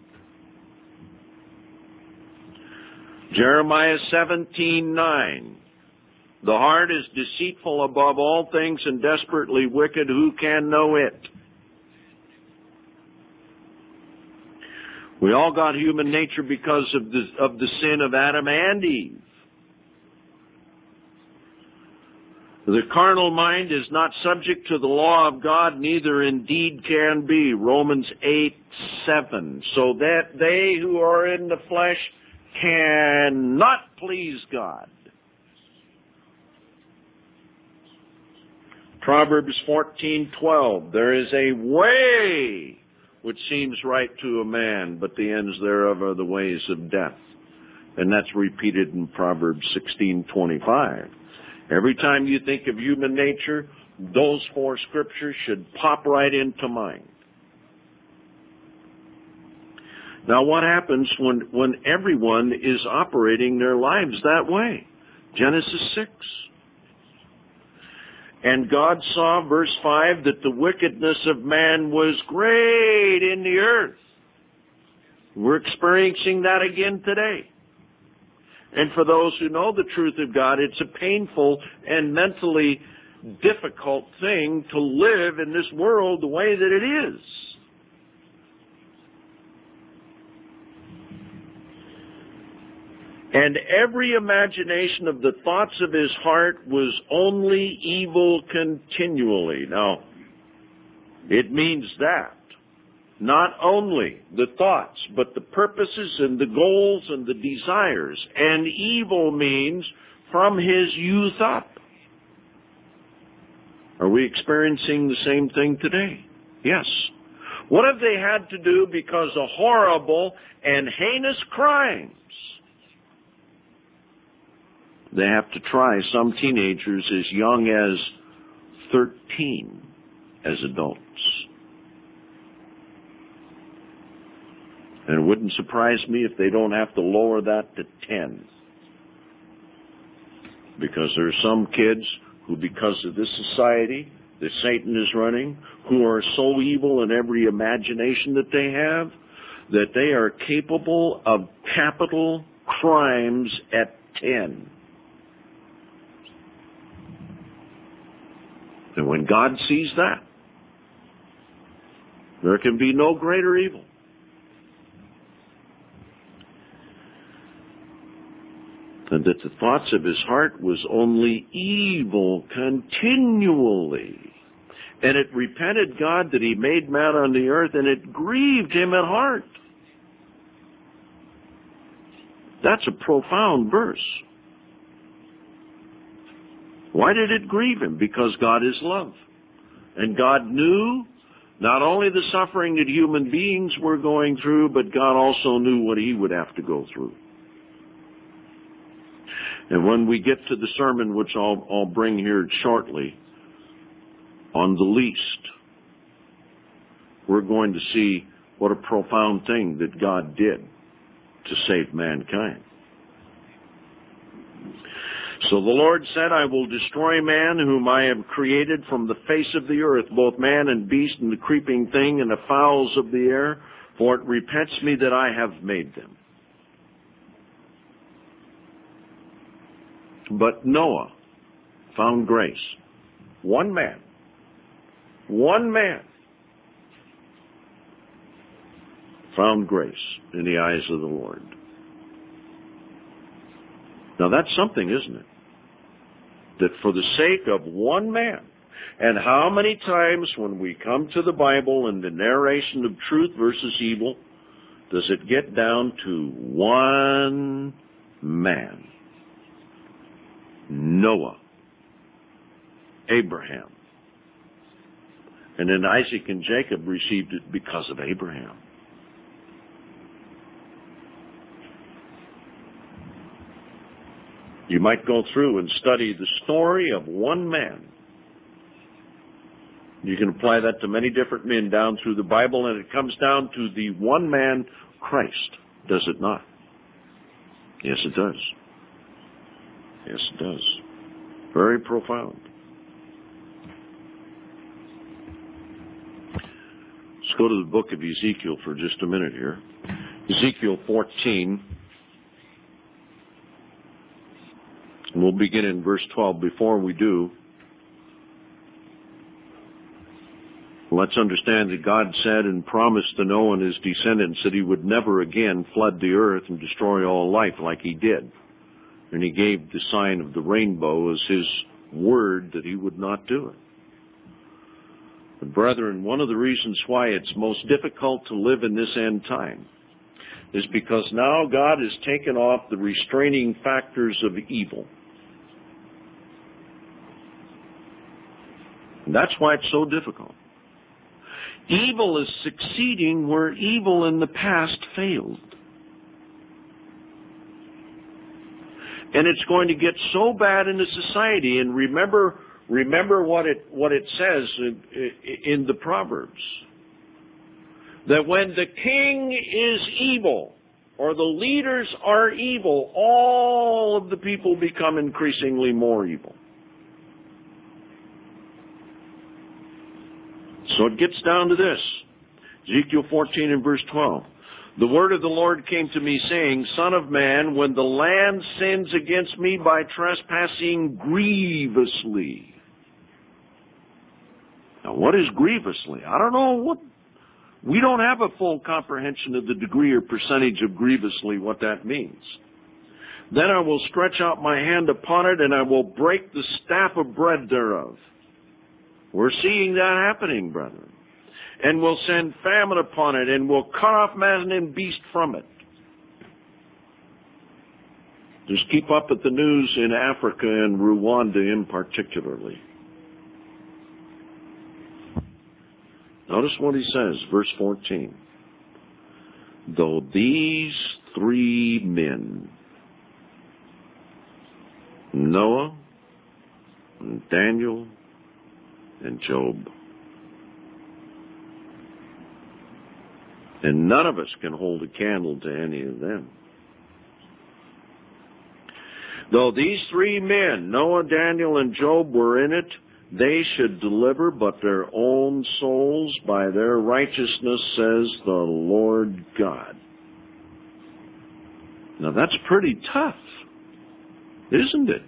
[SPEAKER 1] Jeremiah 17:9. The heart is deceitful above all things and desperately wicked. Who can know it? We all got human nature because of the sin of Adam and Eve. The carnal mind is not subject to the law of God, neither indeed can be. Romans 8:7. So that they who are in the flesh cannot please God. Proverbs 14:12. There is a way which seems right to a man, but the ends thereof are the ways of death. And that's repeated in Proverbs 16:25. Every time you think of human nature, those 4 scriptures should pop right into mind. Now what happens when everyone is operating their lives that way? Genesis 6. And God saw, verse 5, that the wickedness of man was great in the earth. We're experiencing that again today. And for those who know the truth of God, it's a painful and mentally difficult thing to live in this world the way that it is. And every imagination of the thoughts of his heart was only evil continually. Now, it means that. Not only the thoughts, but the purposes and the goals and the desires. And evil means from his youth up. Are we experiencing the same thing today? Yes. What have they had to do because of horrible and heinous crimes? They have to try some teenagers as young as 13 as adults. And it wouldn't surprise me if they don't have to lower that to 10. Because there are some kids who, because of this society that Satan is running, who are so evil in every imagination that they have, that they are capable of capital crimes at 10. And when God sees that, there can be no greater evil. And that the thoughts of his heart was only evil continually. And it repented God that he made man on the earth, and it grieved him at heart. That's a profound verse. Why did it grieve him? Because God is love. And God knew not only the suffering that human beings were going through, but God also knew what he would have to go through. And when we get to the sermon, which I'll bring here shortly, on the least, we're going to see what a profound thing that God did to save mankind. So the Lord said, I will destroy man whom I have created from the face of the earth, both man and beast and the creeping thing and the fowls of the air, for it repents me that I have made them. But Noah found grace. One man found grace in the eyes of the Lord. Now that's something, isn't it? That for the sake of one man, and how many times when we come to the Bible and the narration of truth versus evil, does it get down to one man? Noah, Abraham. And then Isaac and Jacob received it because of Abraham. You might go through and study the story of one man. You can apply that to many different men down through the Bible, and it comes down to the one man, Christ, does it not? Yes, it does. Yes, it does. Very profound. Let's go to the book of Ezekiel for just a minute here. Ezekiel 14. And we'll begin in verse 12. Before we do, let's understand that God said and promised to Noah and his descendants that he would never again flood the earth and destroy all life like he did. And he gave the sign of the rainbow as his word that he would not do it. But brethren, one of the reasons why it's most difficult to live in this end time is because now God has taken off the restraining factors of evil. And that's why it's so difficult. Evil is succeeding where evil in the past failed. And it's going to get so bad in the society. And remember what it says in the Proverbs. that when the king is evil, or the leaders are evil, all of the people become increasingly more evil. So it gets down to this. Ezekiel 14 and verse 12. The word of the Lord came to me, saying, Son of man, when the land sins against me by trespassing grievously. Now, what is grievously? I don't know. We don't have a full comprehension of the degree or percentage of grievously, what that means. Then I will stretch out my hand upon it, and I will break the staff of bread thereof. We're seeing that happening, brethren. And will send famine upon it, and will cut off man and beast from it. Just keep up with the news in Africa and Rwanda in particularly. Notice what he says, verse 14. Though these three men, Noah, and Daniel, and Job, and none of us can hold a candle to any of them. Though these three men, Noah, Daniel, and Job, were in it, they should deliver but their own souls by their righteousness, says the Lord God. Now that's pretty tough, isn't it?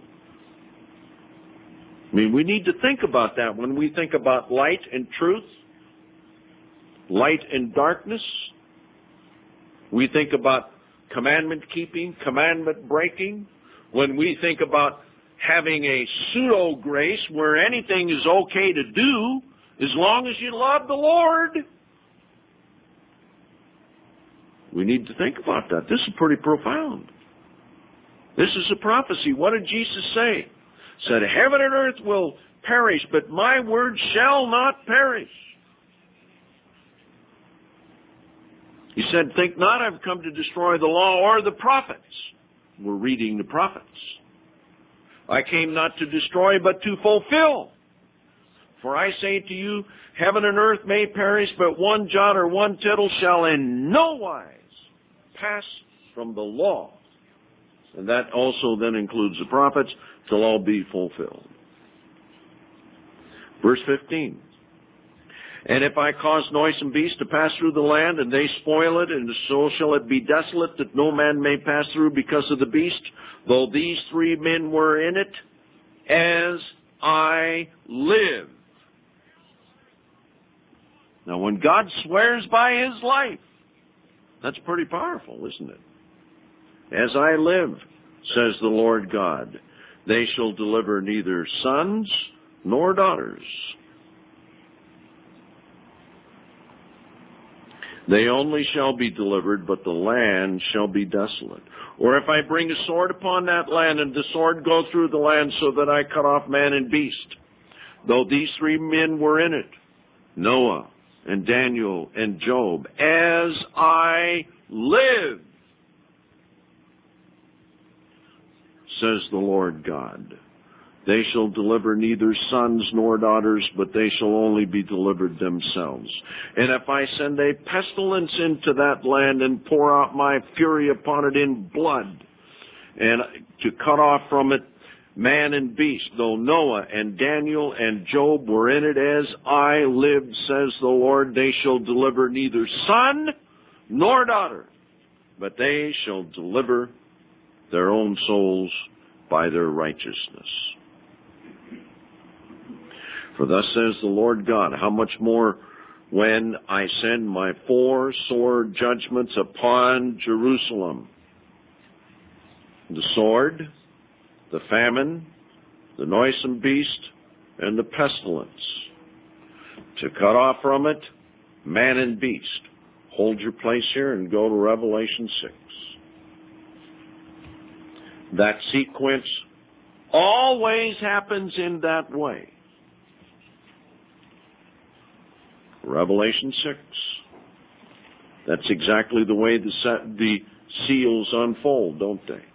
[SPEAKER 1] I mean, we need to think about that when we think about light and truth, light and darkness. We think about commandment keeping, commandment breaking. When we think about having a pseudo grace where anything is okay to do as long as you love the Lord. We need to think about that. This is pretty profound. This is a prophecy. What did Jesus say? He said, heaven and earth will perish, but my word shall not perish. He said, think not I've come to destroy the law or the prophets. We're reading the prophets. I came not to destroy, but to fulfill. For I say to you, heaven and earth may perish, but one jot or one tittle shall in no wise pass from the law. And that also then includes the prophets, till all be fulfilled. Verse 15. And if I cause noisome beasts to pass through the land, and they spoil it, and so shall it be desolate, that no man may pass through because of the beast, though these three men were in it, as I live. Now when God swears by His life, that's pretty powerful, isn't it? As I live, says the Lord God, they shall deliver neither sons nor daughters. They only shall be delivered, but the land shall be desolate. Or if I bring a sword upon that land, and the sword go through the land, so that I cut off man and beast, though these three men were in it, Noah and Daniel and Job, as I live, says the Lord God, they shall deliver neither sons nor daughters, but they shall only be delivered themselves. And if I send a pestilence into that land and pour out my fury upon it in blood, and to cut off from it man and beast, though Noah and Daniel and Job were in it, as I lived, says the Lord, they shall deliver neither son nor daughter, but they shall deliver their own souls by their righteousness. For thus says the Lord God, how much more when I send my four sore judgments upon Jerusalem? The sword, the famine, the noisome beast, and the pestilence. To cut off from it man and beast. Hold your place here and go to Revelation 6. That sequence always happens in that way. Revelation 6. That's exactly the way the seals unfold, don't they?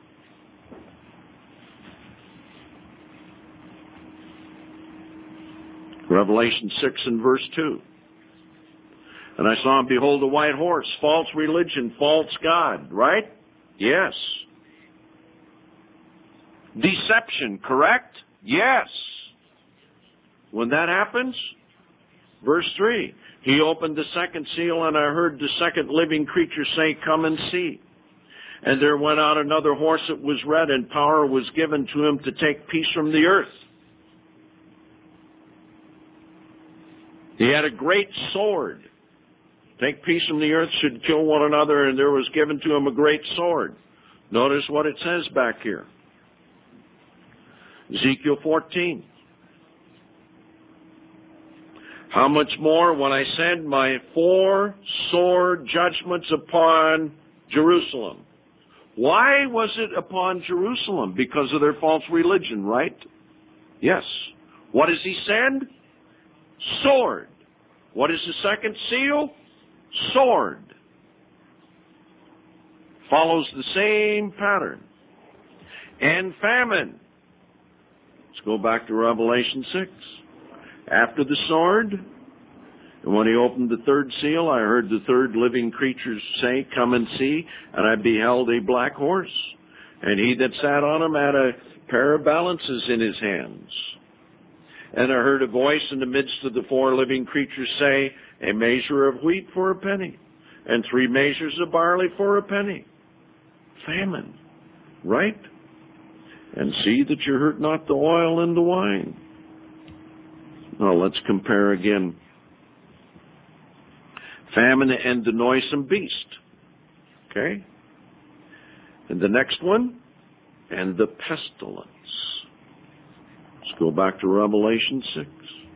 [SPEAKER 1] Revelation 6 and verse 2. And I saw and behold a white horse, false religion, false God, right? Yes. Deception, correct? Yes. When that happens, verse 3, he opened the second seal, and I heard the second living creature say, "Come and see." And there went out another horse that was red, and power was given to him to take peace from the earth. He had a great sword. Take peace from the earth, should kill one another, and there was given to him a great sword. Notice what it says back here. Ezekiel 14. How much more when I send my 4 sword judgments upon Jerusalem? Why was it upon Jerusalem? Because of their false religion, right? Yes. What does he send? Sword. What is the second seal? Sword. Follows the same pattern. And famine. Let's go back to Revelation 6. After the sword, and when he opened the third seal, I heard the third living creature say, "Come and see." And I beheld a black horse, and he that sat on him had a pair of balances in his hands. And I heard a voice in the midst of the 4 living creatures say, "A measure of wheat for a penny, and 3 measures of barley for a penny." Famine, right? And see that you hurt not the oil and the wine. Now let's compare again. Famine and the noisome beast. Okay? And the next one, and the pestilence. Let's go back to Revelation 6.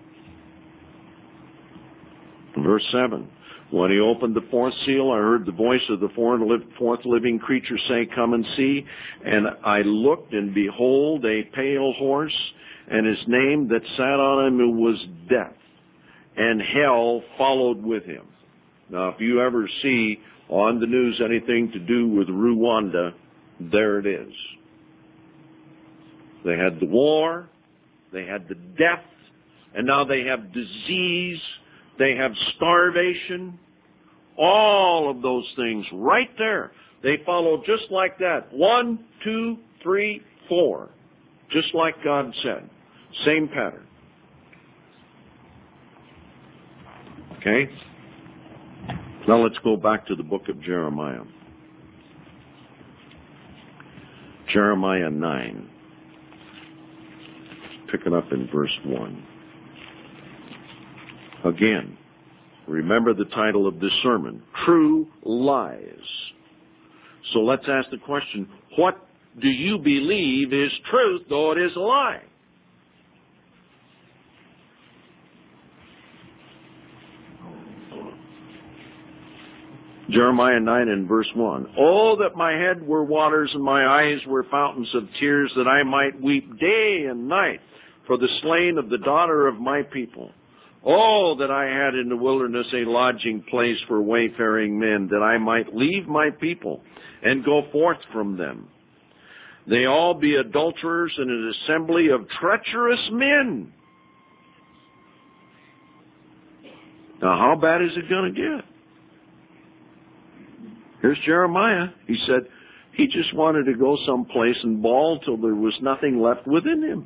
[SPEAKER 1] Verse 7. When he opened the 4th seal, I heard the voice of the 4th living creature say, "Come and see." And I looked, and behold, a pale horse, and his name that sat on him was Death, and hell followed with him. Now, if you ever see on the news anything to do with Rwanda, there it is. They had the war, they had the death, and now they have disease, they have starvation, all of those things right there. They follow just like that. 1, 2, 3, 4. Just like God said. Same pattern. Okay? Now let's go back to the book of Jeremiah. Jeremiah 9. Pick it up in verse 1. Again, remember the title of this sermon, True Lies. So let's ask the question, what do you believe is truth, though it is a lie? Jeremiah 9 and verse 1. "Oh, that my head were waters and my eyes were fountains of tears, that I might weep day and night for the slain of the daughter of my people. Oh, that I had in the wilderness a lodging place for wayfaring men, that I might leave my people and go forth from them. They all be adulterers and an assembly of treacherous men." Now, how bad is it going to get? Here's Jeremiah. He said he just wanted to go someplace and bawl till there was nothing left within him.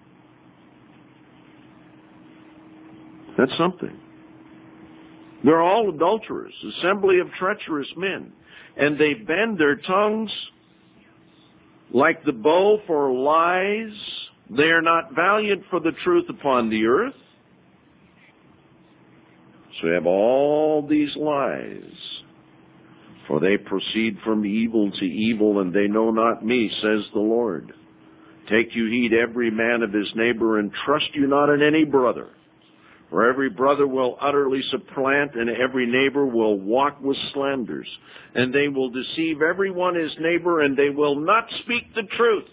[SPEAKER 1] That's something. They're all adulterers, assembly of treacherous men. And they bend their tongues like the bow for lies. They are not valiant for the truth upon the earth. So we have all these lies. For they proceed from evil to evil, and they know not me, says the Lord. Take you heed every man of his neighbor, and trust you not in any brother. For every brother will utterly supplant, and every neighbor will walk with slanders. And they will deceive every one his neighbor, and they will not speak the truth.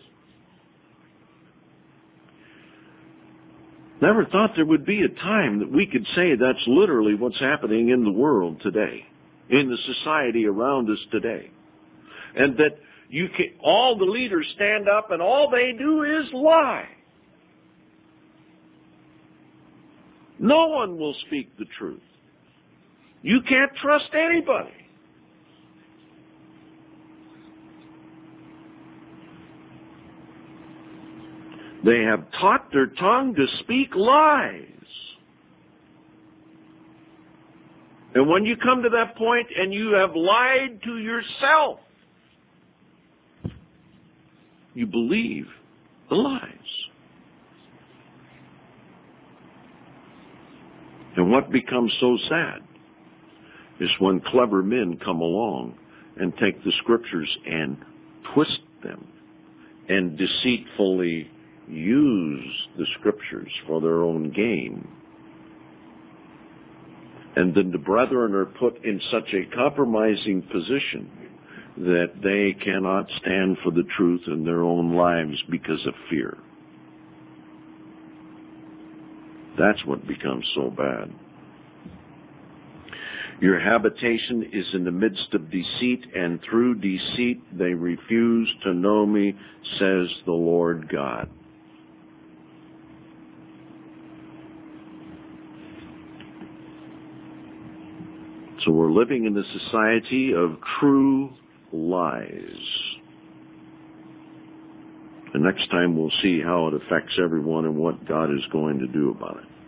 [SPEAKER 1] Never thought there would be a time that we could say that's literally what's happening in the world today, in the society around us today. And that all the leaders stand up and all they do is lie. No one will speak the truth. You can't trust anybody. They have taught their tongue to speak lies. And when you come to that point and you have lied to yourself, you believe the lies. And what becomes so sad is when clever men come along and take the scriptures and twist them and deceitfully use the scriptures for their own gain. And then the brethren are put in such a compromising position that they cannot stand for the truth in their own lives because of fear. That's what becomes so bad. Your habitation is in the midst of deceit, and through deceit they refuse to know me, says the Lord God. So we're living in a society of true lies. And next time we'll see how it affects everyone and what God is going to do about it.